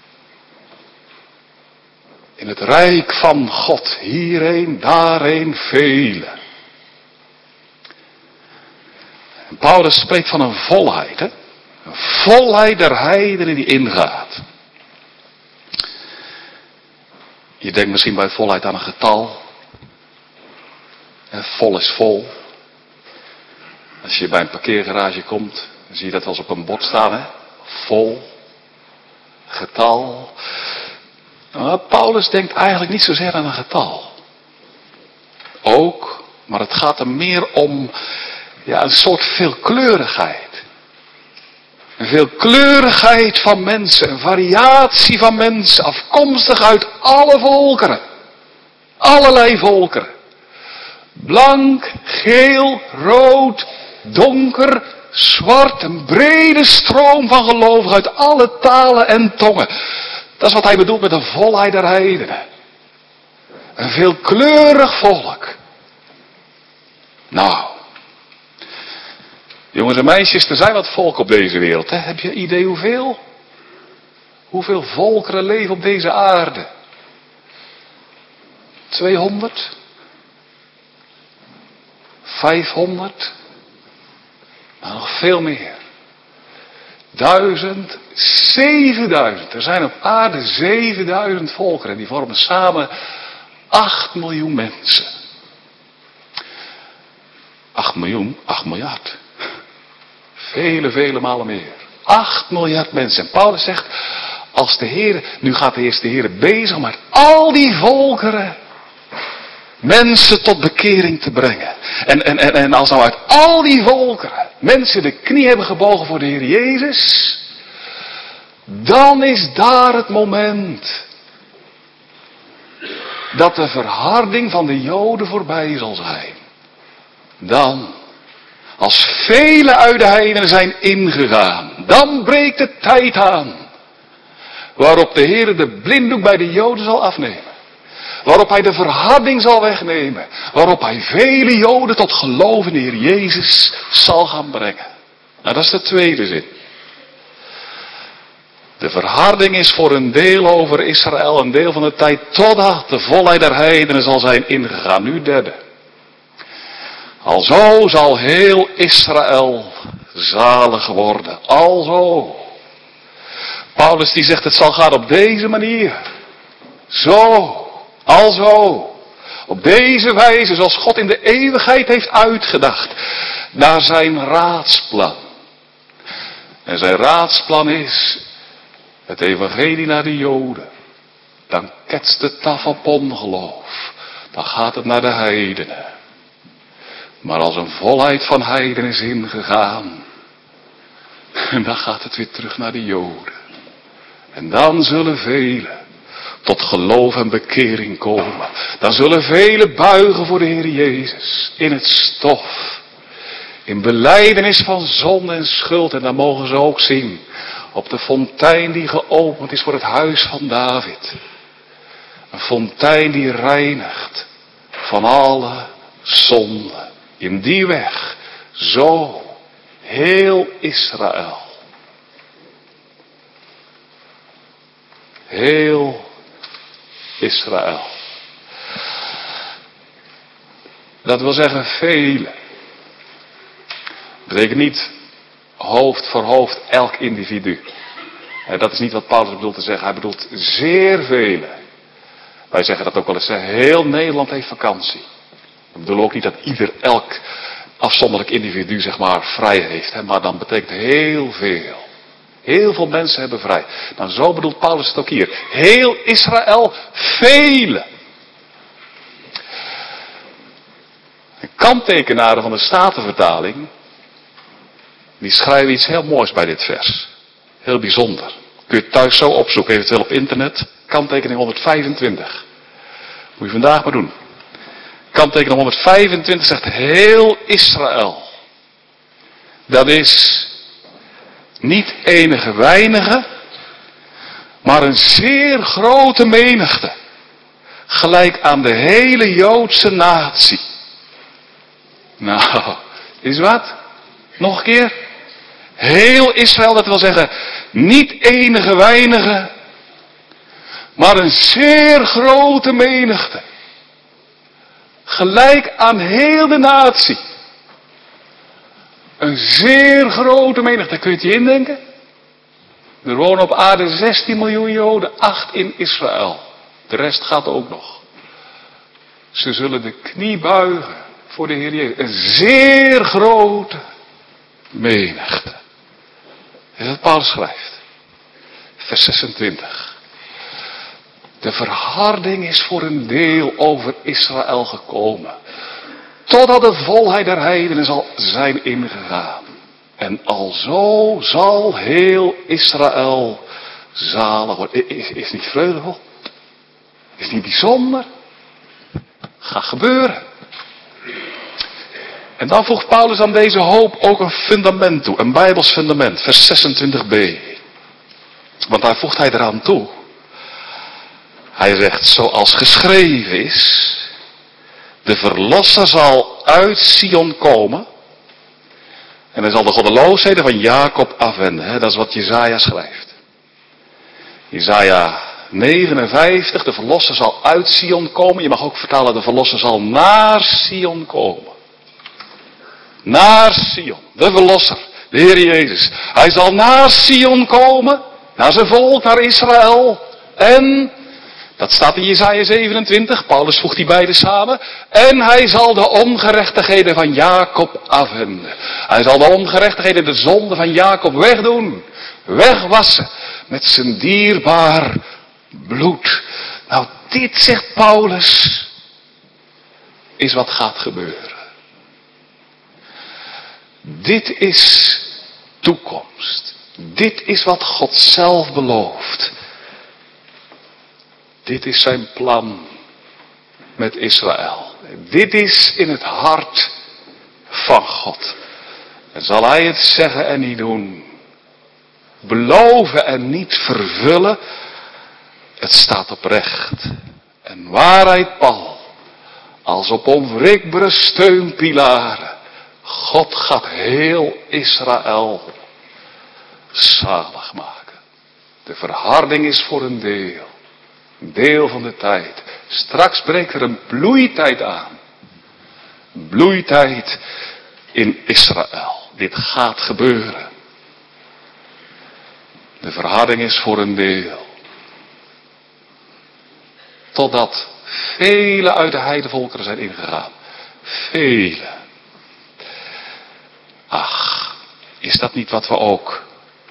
In het rijk van God, hierheen, daarheen, velen. En Paulus spreekt van een volheid, hè? Een volheid der heidenen die ingaat. Je denkt misschien bij volheid aan een getal. En vol is vol. Als je bij een parkeergarage komt, dan zie je dat wel eens op een bord staan, hè? Vol. Getal. Nou, Paulus denkt eigenlijk niet zozeer aan een getal. Ook, maar het gaat er meer om ja, een soort veelkleurigheid. Een veelkleurigheid van mensen, een variatie van mensen, afkomstig uit alle volkeren. Allerlei volkeren. Blank, geel, rood, donker, zwart, een brede stroom van gelovigen uit alle talen en tongen. Dat is wat hij bedoelt met een volheid der heidenen. Een veelkleurig volk. Nou. Jongens en meisjes, er zijn wat volk op deze wereld. Hè? Heb je een idee hoeveel? Hoeveel volkeren leven op deze aarde? tweehonderd? vijfhonderd? Nou, nog veel meer. Duizend? Zevenduizend. Er zijn op aarde zevenduizend volkeren. Die vormen samen acht miljoen mensen. acht miljoen? acht miljard. Vele, vele malen meer. acht miljard mensen. En Paulus zegt, als de Heer, nu gaat de eerste Heer bezig met al die volkeren mensen tot bekering te brengen. En, en, en, en als nou uit al die volkeren mensen de knie hebben gebogen voor de Heer Jezus, dan is daar het moment dat de verharding van de Joden voorbij zal zijn. Dan, als vele uit de heidenen zijn ingegaan, dan breekt de tijd aan waarop de Heer de blinddoek bij de Joden zal afnemen. Waarop hij de verharding zal wegnemen. Waarop hij vele Joden tot geloof in de Heer Jezus zal gaan brengen. Nou, dat is de tweede zin. De verharding is voor een deel over Israël, een deel van de tijd, totdat de volheid der heidenen zal zijn ingegaan. Nu derde. Alzo zal heel Israël zalig worden. Alzo. Paulus die zegt, het zal gaan op deze manier. Zo. Alzo. Op deze wijze, zoals God in de eeuwigheid heeft uitgedacht. Naar zijn raadsplan. en zijn raadsplan is het evangelie naar de Joden, dan ketst het af op ongeloof. Dan gaat het naar de heidenen. Maar als een volheid van heidenen is ingegaan, dan gaat het weer terug naar de Joden. En dan zullen velen tot geloof en bekering komen. Dan zullen velen buigen voor de Heer Jezus in het stof. In belijdenis van zonde en schuld. En dan mogen ze ook zien op de fontein die geopend is voor het huis van David. Een fontein die reinigt van alle zonde. In die weg, zo, heel Israël. Heel Israël. Dat wil zeggen velen. Dat betekent niet hoofd voor hoofd elk individu. Dat is niet wat Paulus bedoelt te zeggen. Hij bedoelt zeer velen. Wij zeggen dat ook wel eens. Heel Nederland heeft vakantie. Ik bedoel ook niet dat ieder elk afzonderlijk individu zeg maar vrij heeft. Hè? Maar dan betekent heel veel. Heel veel mensen hebben vrij. Nou, zo bedoelt Paulus het ook hier. Heel Israël, velen. De kanttekenaren van de Statenvertaling, die schrijven iets heel moois bij dit vers. Heel bijzonder. Kun je thuis zo opzoeken, eventueel op internet. Kanttekening honderdvijfentwintig. Moet je vandaag maar doen. Kanttekening honderdvijfentwintig zegt heel Israël. Dat is niet enige weinige, maar een zeer grote menigte. Gelijk aan de hele Joodse natie. Nou, is wat? Nog een keer. Heel Israël, dat wil zeggen, niet enige weinige, maar een zeer grote menigte. Gelijk aan heel de natie. Een zeer grote menigte. Kun je het je indenken? Er wonen op aarde zestien miljoen Joden, acht in Israël. De rest gaat ook nog. Ze zullen de knie buigen voor de Heer Jezus. Een zeer grote menigte. Dat is wat Paulus schrijft. Vers zesentwintig. De verharding is voor een deel over Israël gekomen. Totdat de volheid der heidenen zal zijn ingegaan. En alzo zal heel Israël zalig worden. Is, is niet vreugdevol? Is niet bijzonder? Gaat gebeuren. En dan voegt Paulus aan deze hoop ook een fundament toe. Een Bijbels fundament. Vers zesentwintig b. Want daar voegt hij eraan toe. Hij zegt, zoals geschreven is, de verlosser zal uit Sion komen. En hij zal de goddeloosheden van Jacob afwenden. Hè? Dat is wat Jesaja schrijft. Jesaja negenenvijftig, de verlosser zal uit Sion komen. Je mag ook vertalen, de verlosser zal naar Sion komen. Naar Sion, de verlosser, de Heer Jezus. Hij zal naar Sion komen, naar zijn volk, naar Israël. En, dat staat in Jesaja zevenentwintig, Paulus voegt die beide samen. En hij zal de ongerechtigheden van Jacob afwenden. Hij zal de ongerechtigheden, de zonde van Jacob wegdoen. Wegwassen met zijn dierbaar bloed. Nou, dit zegt Paulus, is wat gaat gebeuren. Dit is toekomst. Dit is wat God zelf belooft. Dit is zijn plan met Israël. Dit is in het hart van God. En zal hij het zeggen en niet doen. Beloven en niet vervullen. Het staat oprecht. En waarheid pal. Als op onwrikbare steunpilaren. God gaat heel Israël zalig maken. De verharding is voor een deel. Een deel van de tijd. Straks breekt er een bloeitijd aan. Een bloeitijd in Israël. Dit gaat gebeuren. De verharding is voor een deel. Totdat vele uit de heidevolkeren zijn ingegaan. Vele. Ach, is dat niet wat we ook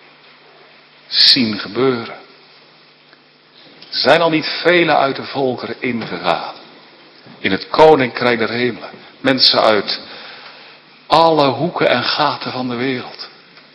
zien gebeuren. Er zijn al niet velen uit de volkeren ingegaan. In het koninkrijk der hemelen. Mensen uit alle hoeken en gaten van de wereld.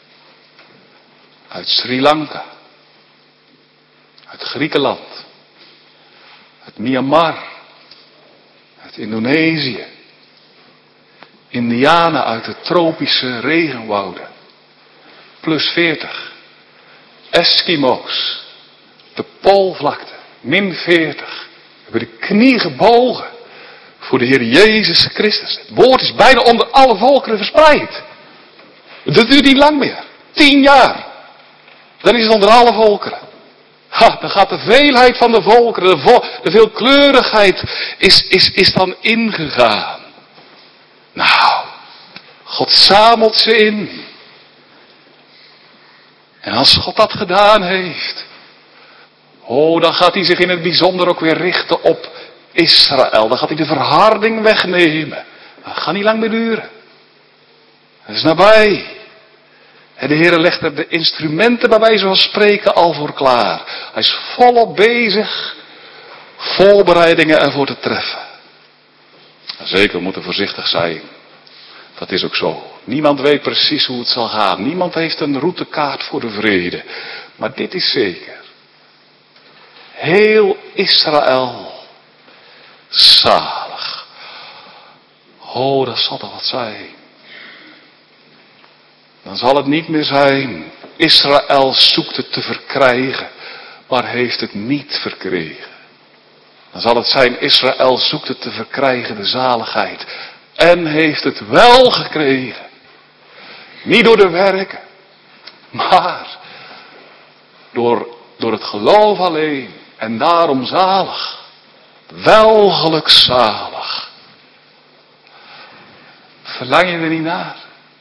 Uit Sri Lanka. Uit Griekenland. Uit Myanmar. Uit Indonesië. Indianen uit de tropische regenwouden. Plus veertig. Eskimo's. De Poolvlakte. Min veertig. Hebben de knie gebogen. Voor de Heer Jezus Christus. Het woord is bijna onder alle volkeren verspreid. Dat duurt niet lang meer. Tien jaar. Dan is het onder alle volkeren. Ha, dan gaat de veelheid van de volkeren, de, vo- de veelkleurigheid is, is, is dan ingegaan. Nou, God zamelt ze in. En als God dat gedaan heeft, oh, dan gaat hij zich in het bijzonder ook weer richten op Israël. Dan gaat hij de verharding wegnemen. Dat gaat niet lang meer duren. Het is nabij. En de Heer legt er de instrumenten bij wijze van spreken al voor klaar. Hij is volop bezig voorbereidingen ervoor te treffen. Zeker, we moeten voorzichtig zijn. Dat is ook zo. Niemand weet precies hoe het zal gaan. Niemand heeft een routekaart voor de vrede. Maar dit is zeker. Heel Israël. Zalig. Oh, dat zal toch wat zijn. Dan zal het niet meer zijn. Israël zoekt het te verkrijgen. Maar heeft het niet verkregen. Dan zal het zijn, Israël zoekt het te verkrijgen, de zaligheid. En heeft het wel gekregen. Niet door de werken. Maar door, door het geloof alleen. En daarom zalig. Wel gelukzalig. Verlang je er niet naar?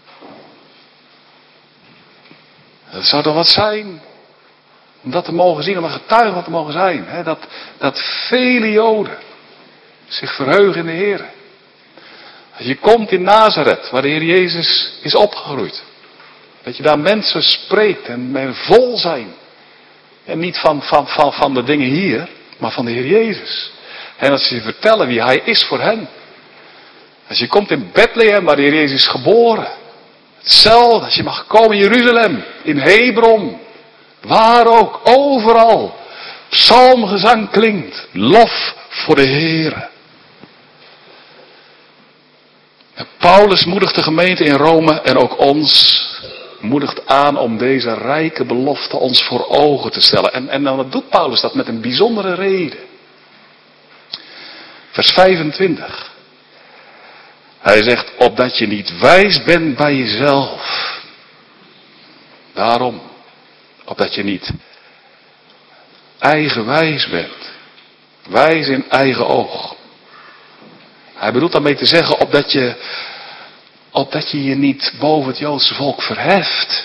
Dat zou toch wat zijn? Om dat te mogen zien, om een getuige wat te mogen zijn. Hè? Dat, dat vele Joden zich verheugen in de Heer. Als je komt in Nazareth, waar de Heer Jezus is opgegroeid. Dat je daar mensen spreekt en men vol zijn. En niet van, van, van, van de dingen hier, maar van de Heer Jezus. En dat ze je vertellen wie Hij is voor hen. Als je komt in Bethlehem, waar de Heer Jezus is geboren. Hetzelfde, als je mag komen in Jeruzalem, in Hebron. Waar ook, overal. Psalmgezang klinkt. Lof voor de Heer. En Paulus moedigt de gemeente in Rome en ook ons moedigt aan om deze rijke belofte ons voor ogen te stellen. En, en dan doet Paulus dat met een bijzondere reden. Vers vijfentwintig. Hij zegt, opdat je niet wijs bent bij jezelf. Daarom, opdat je niet eigenwijs bent. Wijs in eigen oog. Hij bedoelt daarmee te zeggen, opdat je, opdat je je niet boven het Joodse volk verheft.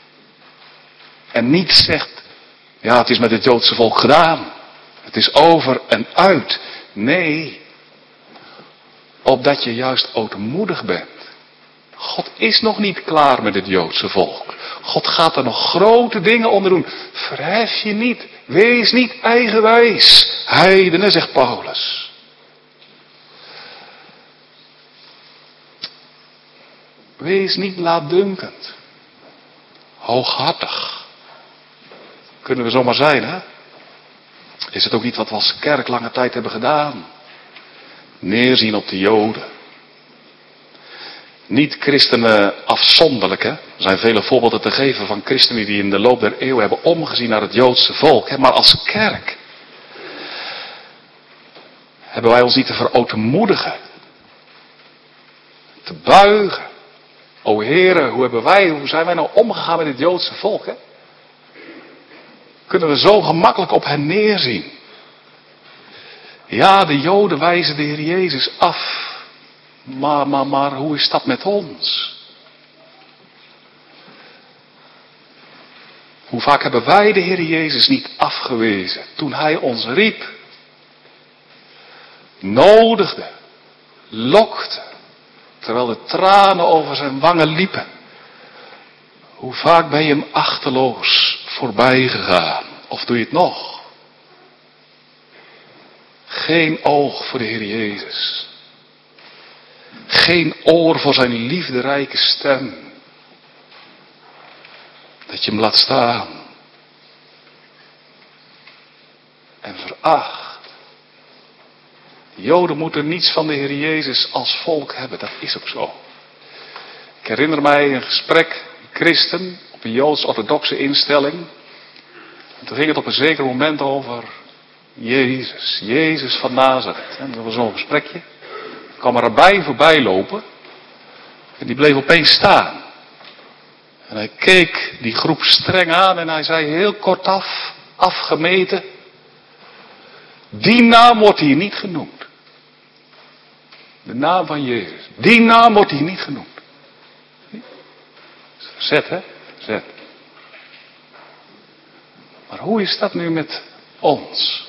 En niet zegt, ja, het is met het Joodse volk gedaan. Het is over en uit. Nee, opdat je juist ootmoedig bent. God is nog niet klaar met het Joodse volk. God gaat er nog grote dingen onder doen. Verhef je niet. Wees niet eigenwijs. Heidenen, zegt Paulus. Wees niet laatdunkend. Hooghartig. Kunnen we zomaar zijn, hè? Is het ook niet wat we als kerk lange tijd hebben gedaan? Neerzien op de Joden. Niet christenen afzonderlijk, hè. Er zijn vele voorbeelden te geven van christenen die in de loop der eeuwen hebben omgezien naar het Joodse volk. Hè. Maar als kerk hebben wij ons niet te verootmoedigen. Te buigen. O Heere, hoe hebben wij, hoe zijn wij nou omgegaan met het Joodse volk, hè? Kunnen we zo gemakkelijk op hen neerzien? Ja, de Joden wijzen de Heer Jezus af. Maar, maar, maar, hoe is dat met ons? Hoe vaak hebben wij de Heer Jezus niet afgewezen toen Hij ons riep, nodigde, lokte, terwijl de tranen over zijn wangen liepen. Hoe vaak ben je hem achteloos voorbij gegaan. Of doe je het nog? Geen oog voor de Heer Jezus. Geen oor voor zijn liefderijke stem. Dat je hem laat staan. En veracht. De Joden moeten niets van de Heer Jezus als volk hebben. Dat is ook zo. Ik herinner mij een gesprek, een christen, op een Joods-orthodoxe instelling. En toen ging het op een zeker moment over Jezus. Jezus van Nazareth. En dat was zo'n gesprekje. Er kwam een rabbijn voorbij lopen. En die bleef opeens staan. En hij keek die groep streng aan en hij zei heel kortaf, afgemeten. Die naam wordt hier niet genoemd. De naam van Jezus. Die naam wordt hier niet genoemd. Zet, hè? Zet. Maar hoe is dat nu met ons?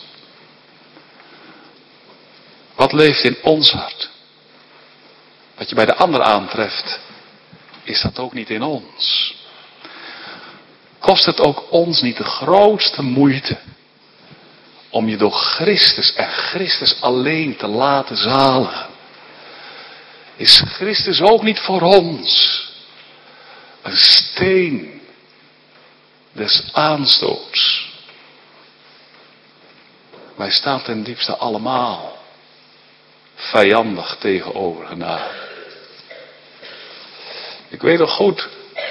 Wat leeft in ons hart? Wat je bij de ander aantreft, is dat ook niet in ons? Kost het ook ons niet de grootste moeite om je door Christus en Christus alleen te laten zaligen? Is Christus ook niet voor ons een steen des aanstoots? Wij staan ten diepste allemaal vijandig tegenover genade. Ik weet nog goed,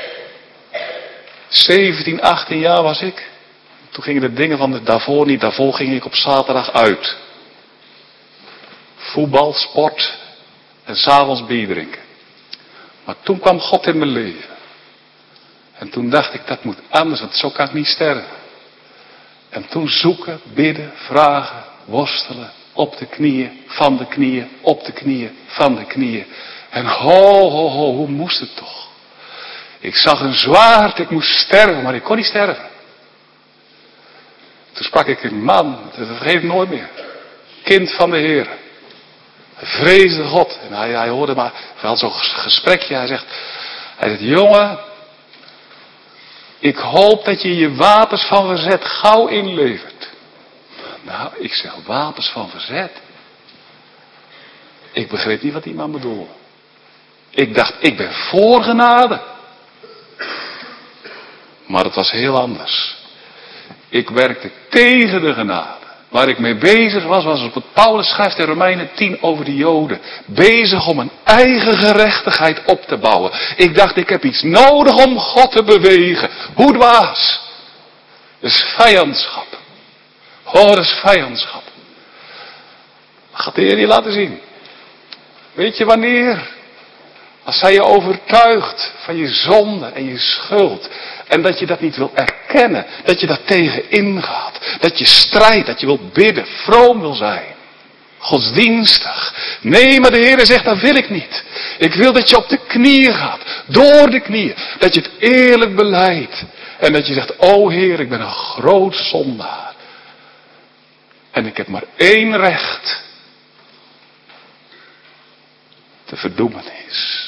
zeventien, achttien jaar was ik. Toen gingen de dingen van de daarvoor niet. Daarvoor ging ik op zaterdag uit. Voetbal, sport en 's avonds bier drinken. Maar toen kwam God in mijn leven. En toen dacht ik, dat moet anders, want zo kan ik niet sterven. En toen zoeken, bidden, vragen, worstelen, op de knieën, van de knieën, op de knieën, van de knieën. En ho, ho, ho, hoe moest het toch? Ik zag een zwaard, ik moest sterven, maar ik kon niet sterven. Toen sprak ik een man, dat vergeet ik nooit meer. Kind van de Heer. Hij vreesde God. En hij, hij hoorde maar, hij had zo'n gesprekje, hij zegt, hij zegt, jongen, ik hoop dat je je wapens van verzet gauw inlevert. Nou, ik zeg, wapens van verzet? Ik begreep niet wat die man bedoelde. Ik dacht, ik ben voor genade. Maar het was heel anders. Ik werkte tegen de genade. Waar ik mee bezig was, was wat Paulus schrijft in Romeinen tien over de Joden. Bezig om een eigen gerechtigheid op te bouwen. Ik dacht, ik heb iets nodig om God te bewegen. Hoe dwaas. Dat is vijandschap. Oh, dat is vijandschap. Dat gaat de Heer je laten zien. Weet je wanneer? Als hij je overtuigt van je zonde en je schuld. En dat je dat niet wil erkennen. Dat je daar tegen ingaat. Dat je strijdt. Dat je wil bidden. Vroom wil zijn. Godsdienstig. Nee, maar de Heer zegt, dat wil ik niet. Ik wil dat je op de knieën gaat. Door de knieën. Dat je het eerlijk beleidt. En dat je zegt, o Heer, ik ben een groot zondaar. En ik heb maar één recht. De verdoemenis.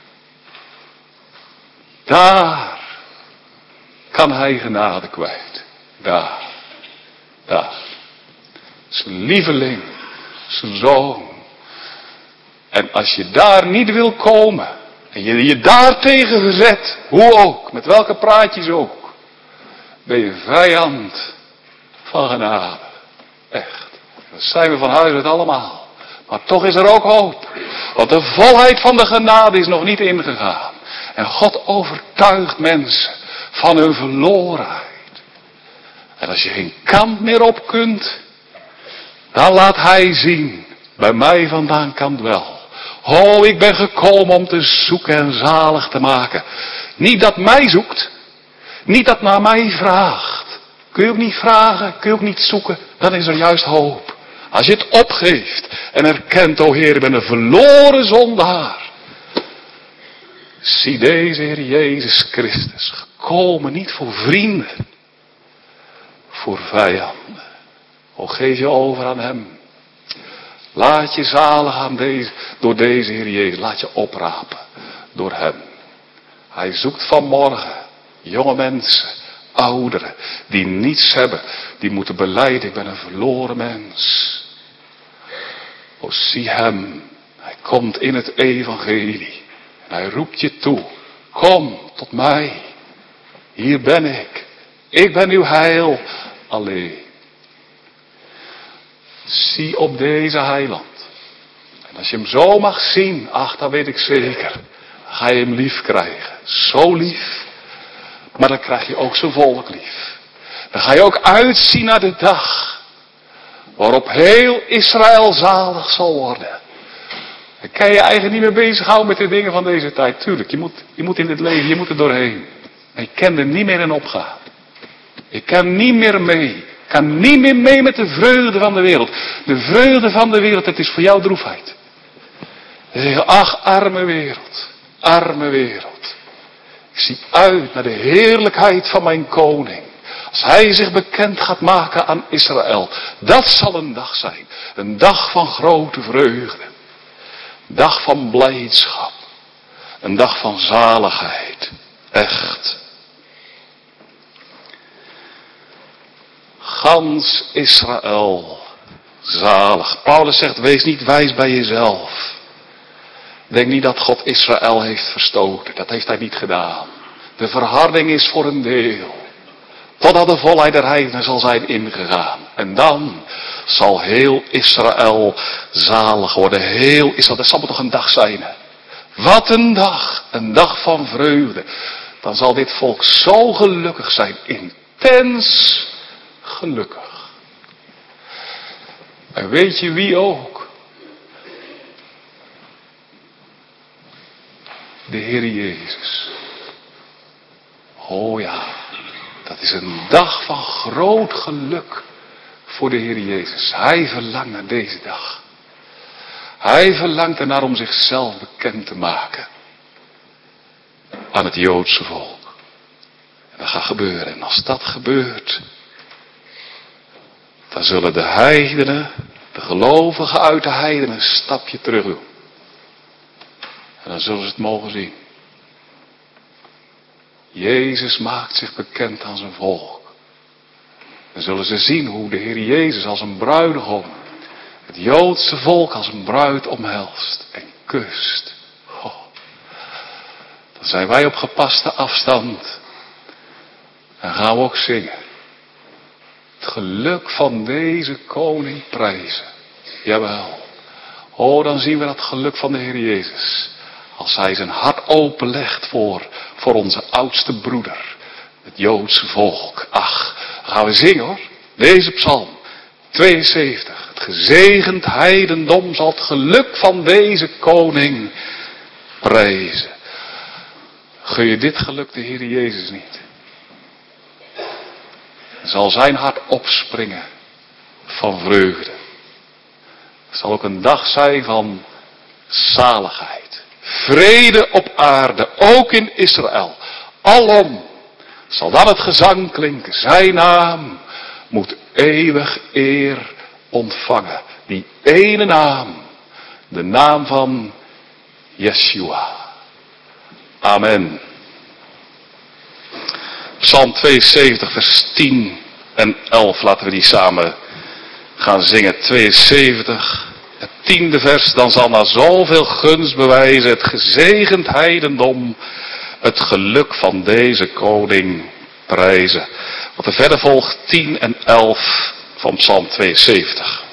Daar kan hij genade kwijt. Daar. Daar. Zijn lieveling. Zijn zoon. En als je daar niet wil komen. En je je daar tegen verzet. Hoe ook. Met welke praatjes ook. Ben je vijand van genade. Echt. Dat zijn we van huis uit allemaal. Maar toch is er ook hoop. Want de volheid van de genade is nog niet ingegaan. En God overtuigt mensen van hun verlorenheid. En als je geen kant meer op kunt, dan laat hij zien, bij mij vandaan kan het wel. Oh, ik ben gekomen om te zoeken en zalig te maken. Niet dat mij zoekt, niet dat naar mij vraagt. Kun je ook niet vragen, kun je ook niet zoeken, dan is er juist hoop. Als je het opgeeft en erkent, o Heer, ik ben een verloren zondaar. Zie deze Heer Jezus Christus, gekomen niet voor vrienden, voor vijanden. O, geef je over aan hem. Laat je zalig aan deze, door deze Heer Jezus, laat je oprapen door hem. Hij zoekt vanmorgen jonge mensen ouderen die niets hebben, die moeten belijden, ik ben een verloren mens. O, zie hem, hij komt in het evangelie en hij roept je toe, kom tot mij, hier ben ik, ik ben uw heil alleen. Zie op deze heiland. En als je hem zo mag zien, ach, dan weet ik zeker, dan ga je hem lief krijgen. Zo lief, maar dan krijg je ook zijn volk lief. Dan ga je ook uitzien naar de dag waarop heel Israël zalig zal worden. Dan kan je eigenlijk niet meer bezighouden met de dingen van deze tijd. Tuurlijk, je moet, je moet in dit leven, je moet er doorheen. En je kan er niet meer in opgaan. Je kan niet meer mee. Je kan niet meer mee met de vreugde van de wereld. De vreugde van de wereld, het is voor jou droefheid. Je zegt, ach, arme wereld. Arme wereld. Ik zie uit naar de heerlijkheid van mijn koning. Als hij zich bekend gaat maken aan Israël. Dat zal een dag zijn. Een dag van grote vreugde. Een dag van blijdschap. Een dag van zaligheid. Echt. Gans Israël zalig. Paulus zegt, wees niet wijs bij jezelf. Denk niet dat God Israël heeft verstoten. Dat heeft hij niet gedaan. De verharding is voor een deel. Totdat de volheid der heidenen zal zijn ingegaan. En dan zal heel Israël zalig worden. Heel Israël, dat zal toch een dag zijn. Hè? Wat een dag. Een dag van vreugde. Dan zal dit volk zo gelukkig zijn. Intens gelukkig. En weet je wie ook? De Heer Jezus. Oh ja, dat is een dag van groot geluk voor de Heer Jezus. Hij verlangt naar deze dag. Hij verlangt ernaar om zichzelf bekend te maken aan het Joodse volk. En dat gaat gebeuren. En als dat gebeurt, dan zullen de heidenen, de gelovigen uit de heidenen, een stapje terug doen. En dan zullen ze het mogen zien. Jezus maakt zich bekend aan zijn volk. Dan zullen ze zien hoe de Heer Jezus als een bruidegom het Joodse volk als een bruid omhelst en kust. Oh. Dan zijn wij op gepaste afstand. En gaan we ook zingen. Het geluk van deze koning prijzen. Jawel. Oh, dan zien we dat geluk van de Heer Jezus. Als hij zijn hart openlegt voor, voor onze oudste broeder. Het Joodse volk. Ach, dan gaan we zingen hoor. Deze psalm. tweeënzeventig. Het gezegend heidendom zal het geluk van deze koning prijzen. Gun je dit geluk de Heer Jezus niet? Zal zijn hart opspringen van vreugde. Het zal ook een dag zijn van zaligheid. Vrede op aarde, ook in Israël. Alom zal dan het gezang klinken. Zijn naam moet eeuwig eer ontvangen. Die ene naam. De naam van Yeshua. Amen. Psalm tweeënzeventig vers tien en elf. Laten we die samen gaan zingen. tweeënzeventig. Het tiende vers. Dan zal na zoveel gunst bewijzen het gezegend heidendom het geluk van deze koning prijzen. Wat er verder volgt, tien en elf van Psalm tweeënzeventig.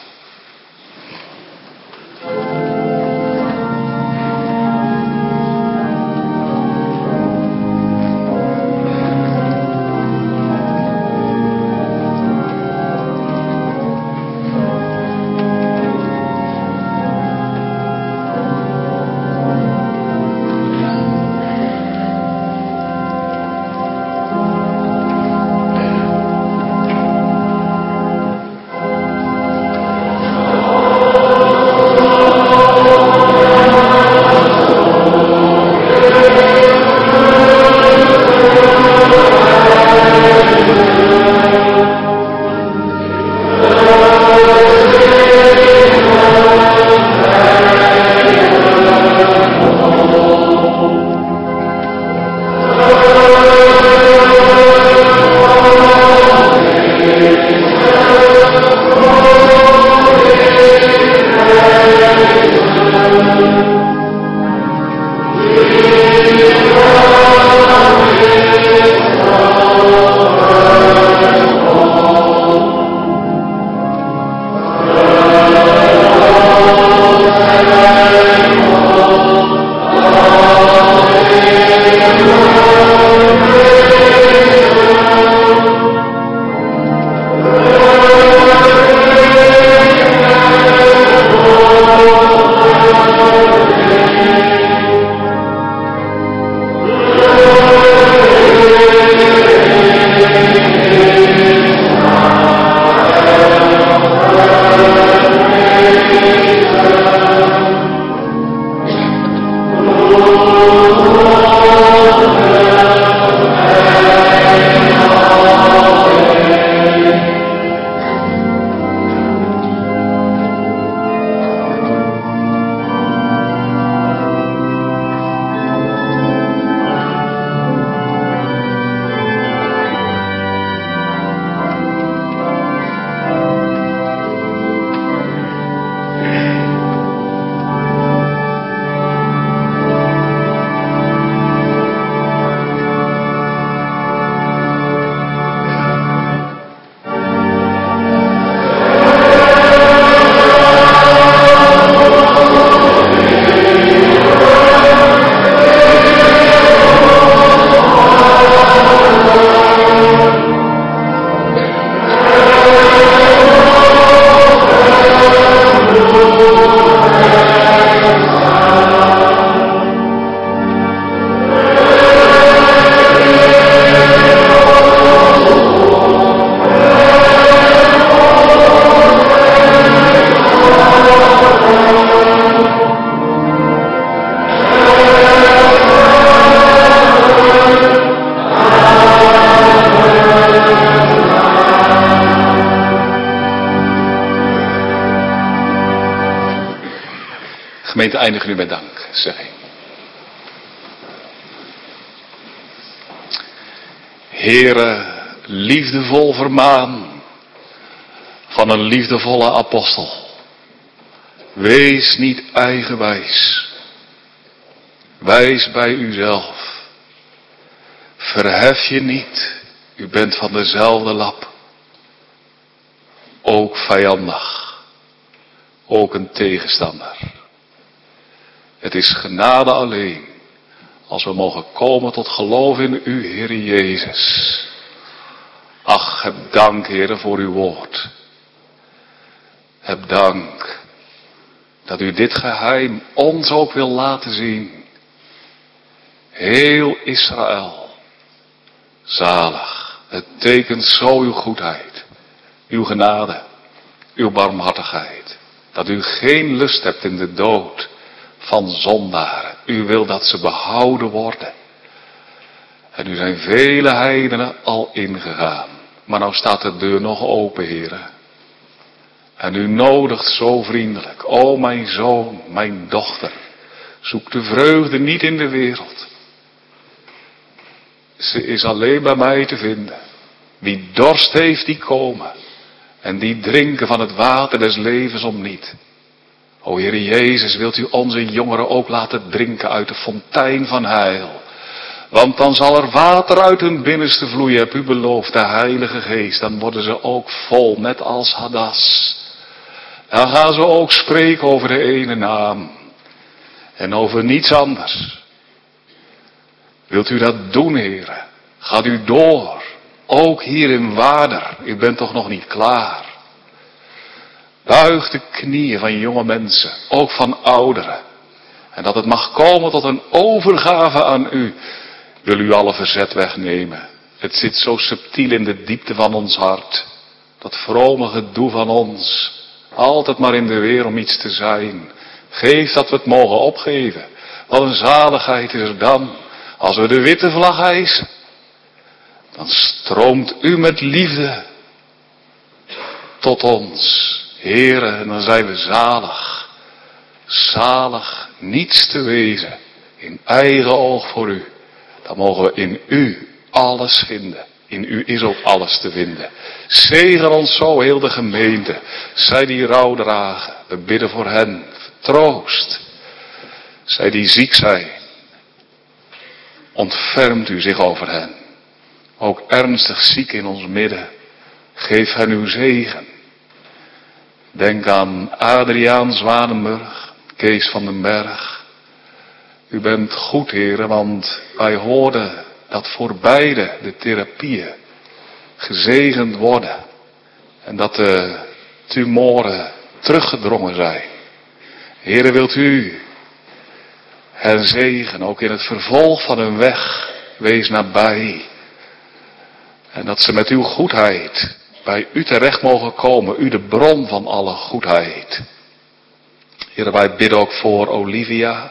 Gemeente, eindig nu met dank, zeg ik. Heere, liefdevol vermaan van een liefdevolle apostel. Wees niet eigenwijs. Wijs bij uzelf. Verhef je niet. U bent van dezelfde lap. Ook vijandig. Ook een tegenstander. Het is genade alleen. Als we mogen komen tot geloof in u, Heere Jezus. Ach, heb dank, Heere, voor uw woord. Heb dank dat u dit geheim ons ook wil laten zien. Heel Israël. Zalig. Het tekent zo uw goedheid. Uw genade. Uw barmhartigheid. Dat u geen lust hebt in de dood van zondaren. U wil dat ze behouden worden. En nu zijn vele heidenen al ingegaan. Maar nou staat de deur nog open, Heere. En u nodigt zo vriendelijk. O mijn zoon, mijn dochter. Zoek de vreugde niet in de wereld. Ze is alleen bij mij te vinden. Wie dorst heeft, die komen. En die drinken van het water des levens om niet. O Heere Jezus, wilt u onze jongeren ook laten drinken uit de fontein van heil. Want dan zal er water uit hun binnenste vloeien, heb u beloofd, de Heilige Geest. Dan worden ze ook vol, net als Hadas. Dan gaan ze ook spreken over de ene naam. En over niets anders. Wilt u dat doen, Heere? Gaat u door. Ook hier in Waarder. U bent toch nog niet klaar. Buig de knieën van jonge mensen. Ook van ouderen. En dat het mag komen tot een overgave aan u. Wil u alle verzet wegnemen. Het zit zo subtiel in de diepte van ons hart. Dat vrome gedoe van ons. Altijd maar in de weer om iets te zijn. Geef dat we het mogen opgeven. Wat een zaligheid is er dan. Als we de witte vlag hijsen. Dan stroomt u met liefde tot ons. Heere, en dan zijn we zalig. Zalig niets te wezen. In eigen oog voor u. Dan mogen we in u alles vinden. In u is ook alles te vinden. Zegen ons zo heel de gemeente. Zij die rouw dragen. We bidden voor hen. Troost. Zij die ziek zijn. Ontfermt u zich over hen. Ook ernstig ziek in ons midden. Geef hen uw zegen. Denk aan Adriaan Zwanenburg. Kees van den Berg. U bent goed, heren, want wij hoorden dat voor beide de therapieën gezegend worden. En dat de tumoren teruggedrongen zijn. Heren, wilt u hen zegen, ook in het vervolg van hun weg. Wees nabij. En dat ze met uw goedheid bij u terecht mogen komen. U de bron van alle goedheid. Heren, wij bidden ook voor Olivia.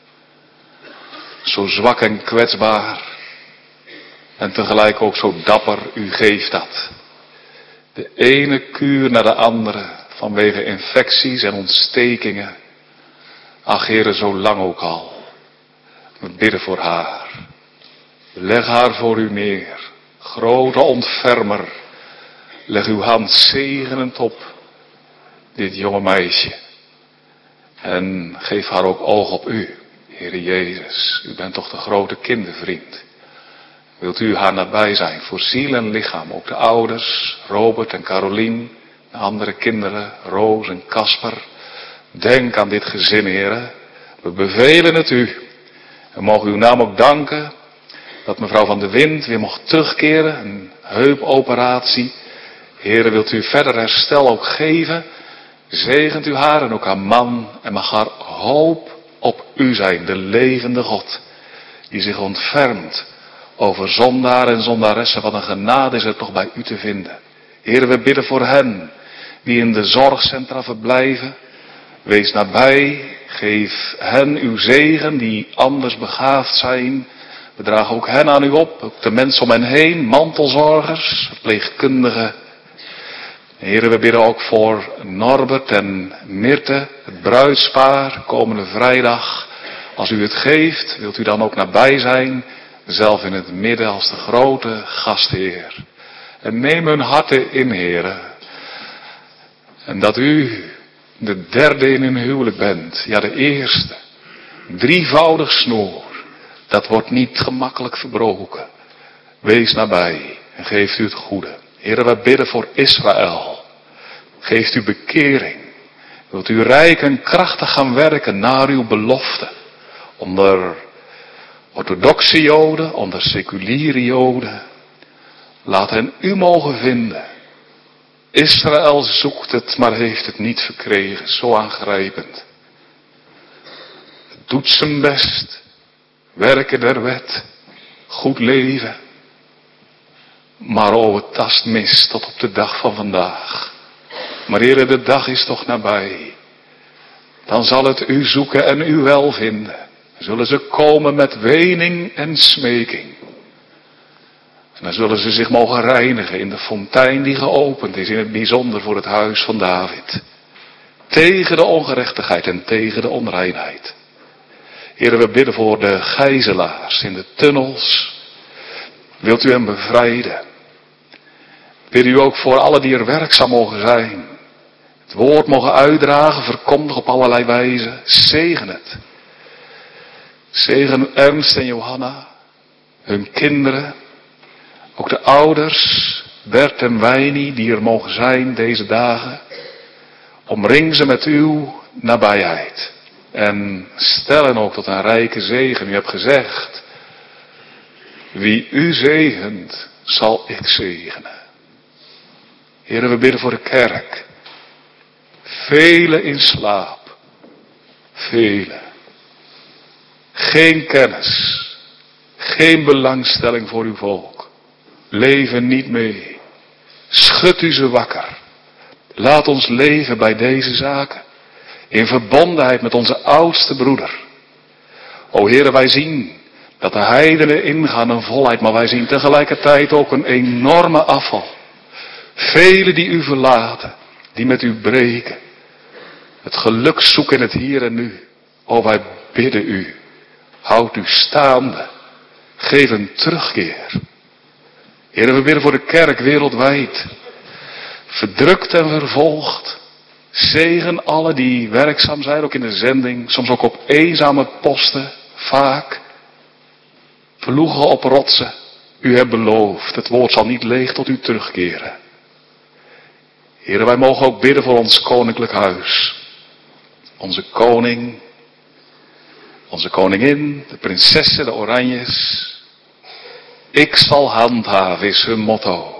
Zo zwak en kwetsbaar. En tegelijk ook zo dapper, u geeft dat. De ene kuur naar de andere, vanwege infecties en ontstekingen. Ach, Heere, zo lang ook al. We bidden voor haar. Leg haar voor u neer. Grote ontfermer. Leg uw hand zegenend op dit jonge meisje. En geef haar ook oog op u, Heere Jezus. U bent toch de grote kindervriend. Wilt u haar nabij zijn voor ziel en lichaam. Ook de ouders, Robert en Carolien. De andere kinderen, Roos en Kasper. Denk aan dit gezin, Heere. We bevelen het u. En mogen uw naam ook danken. Dat mevrouw van de Wind weer mocht terugkeren. Een heupoperatie. Heere, wilt u verder herstel ook geven. Zegent u haar en ook haar man. En mag haar hoop op u zijn. De levende God. Die zich ontfermt over zondaren en zondaressen. Wat een genade is er toch bij u te vinden. Heere, we bidden voor hen die in de zorgcentra verblijven. Wees nabij. Geef hen uw zegen die anders begaafd zijn. We dragen ook hen aan u op. Ook de mensen om hen heen. Mantelzorgers, verpleegkundigen. Heren, we bidden ook voor Norbert en Mirte, het bruidspaar, komende vrijdag. Als u het geeft, wilt u dan ook nabij zijn, zelf in het midden als de grote gastheer. En neem hun harten in, Heren. En dat u de derde in hun huwelijk bent, ja de eerste. Drievoudig snoer, dat wordt niet gemakkelijk verbroken. Wees nabij en geeft u het goede. Heren, we bidden voor Israël. Geeft u bekering. Wilt u rijk en krachtig gaan werken naar uw belofte. Onder orthodoxe Joden, onder seculiere Joden. Laat hen u mogen vinden. Israël zoekt het, maar heeft het niet verkregen. Zo aangrijpend. Het doet zijn best. Werken der wet. Goed leven. Maar oh, het tast mis tot op de dag van vandaag. Maar Heere, de dag is toch nabij. Dan zal het u zoeken en u wel vinden. Zullen ze komen met wening en smeking. En dan zullen ze zich mogen reinigen in de fontein die geopend is, in het bijzonder voor het huis van David. Tegen de ongerechtigheid en tegen de onreinheid. Heere, we bidden voor de gijzelaars in de tunnels. Wilt u hem bevrijden? Bid u ook voor alle die er werkzaam mogen zijn. Het woord mogen uitdragen, verkondigen op allerlei wijzen. Zegen het. Zegen Ernst en Johanna, hun kinderen, ook de ouders, Bert en Wijnie, die er mogen zijn deze dagen. Omring ze met uw nabijheid. En stel hen ook tot een rijke zegen. U hebt gezegd, wie u zegent, zal ik zegenen. Heren, we bidden voor de kerk. Velen in slaap. Velen. Geen kennis. Geen belangstelling voor uw volk. Leven niet mee. Schud u ze wakker. Laat ons leven bij deze zaken. In verbondenheid met onze oudste broeder. O Heere, wij zien dat de heidenen ingaan in volheid. Maar wij zien tegelijkertijd ook een enorme afval. Velen die u verlaten. Die met u breken. Het geluk zoeken in het hier en nu. O, wij bidden u. Houd u staande. Geef een terugkeer. Heere, we bidden voor de kerk wereldwijd. Verdrukt en vervolgd. Zegen alle die werkzaam zijn, ook in de zending. Soms ook op eenzame posten. Vaak. Ploegen op rotsen. U hebt beloofd. Het woord zal niet leeg tot u terugkeren. Heere, wij mogen ook bidden voor ons koninklijk huis. Onze koning. Onze koningin. De prinsessen, de oranjes. Ik zal handhaven is hun motto.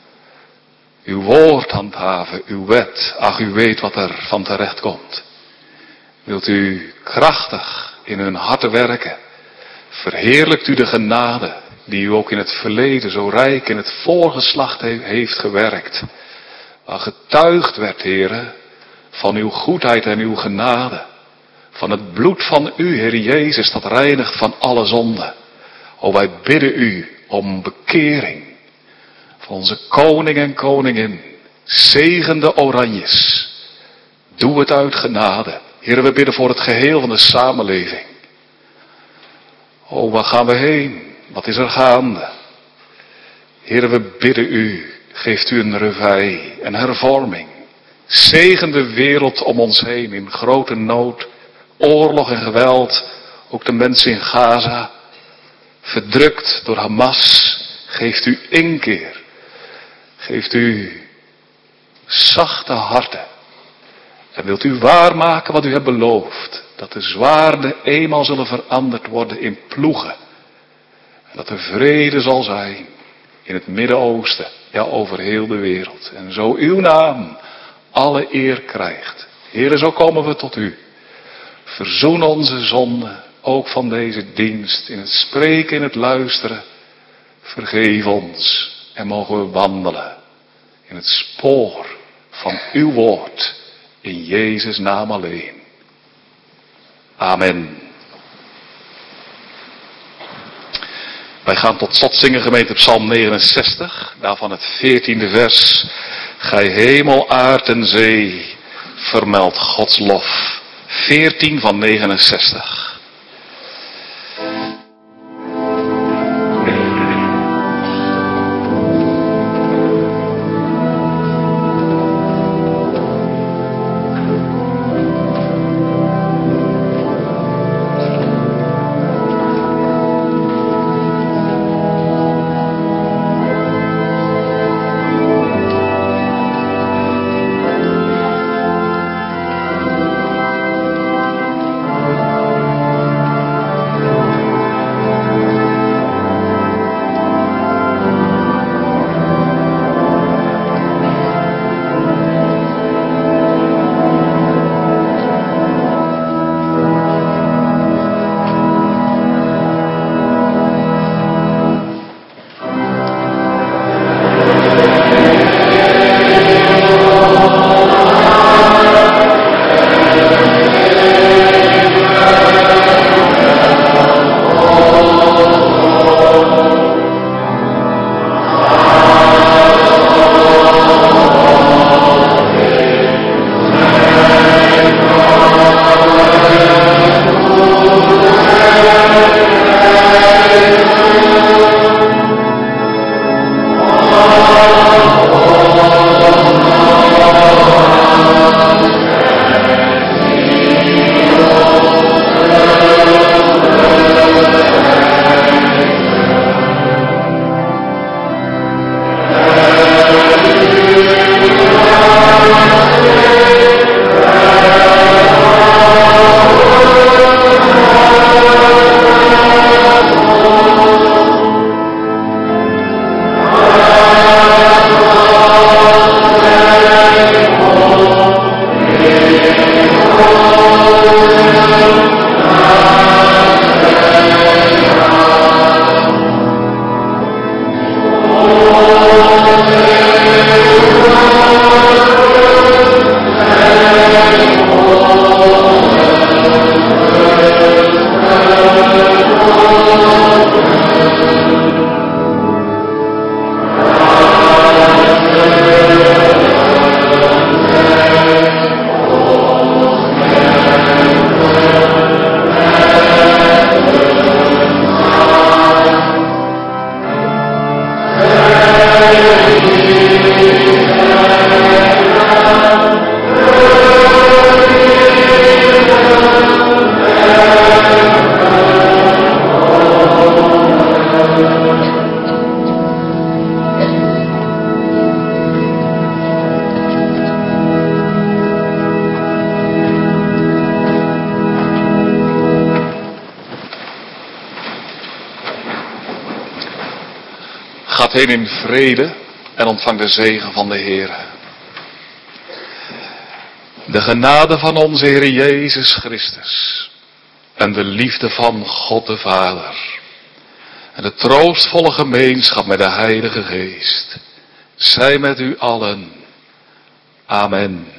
Uw woord handhaven, uw wet. Ach, u weet wat er van terecht komt. Wilt u krachtig in hun harten werken. Verheerlijkt u de genade die u ook in het verleden zo rijk in het voorgeslacht heeft gewerkt. Waar getuigd werd, Heere, van uw goedheid en uw genade. Van het bloed van u, Heer Jezus, dat reinigt van alle zonde. O, wij bidden u om bekering. Van onze koning en koningin. Zegen de oranjes. Doe het uit genade. Heer, we bidden voor het geheel van de samenleving. O, waar gaan we heen? Wat is er gaande? Heer, we bidden u. Geeft u een revij, een hervorming. Zegen de wereld om ons heen in grote nood. Oorlog en geweld. Ook de mensen in Gaza. Verdrukt door Hamas. Geeft u inkeer. Geeft u zachte harten. En wilt u waarmaken wat u hebt beloofd. Dat de zwaarden eenmaal zullen veranderd worden in ploegen. En dat er vrede zal zijn in het Midden-Oosten. Ja, over heel de wereld. En zo uw naam alle eer krijgt. Heere, zo komen we tot u. Verzoen onze zonden, ook van deze dienst. In het spreken, in het luisteren. Vergeef ons. En mogen we wandelen in het spoor van uw woord. In Jezus' naam alleen. Amen. Wij gaan tot slot zingen, gemeente Psalm negenenzestig. Daarvan het veertiende vers. Gij hemel, aard en zee, vermeld Gods lof. veertien van negenenzestig. Gaat heen in vrede en ontvang de zegen van de Heer. De genade van onze Heer Jezus Christus en de liefde van God de Vader en de troostvolle gemeenschap met de Heilige Geest zij met u allen. Amen.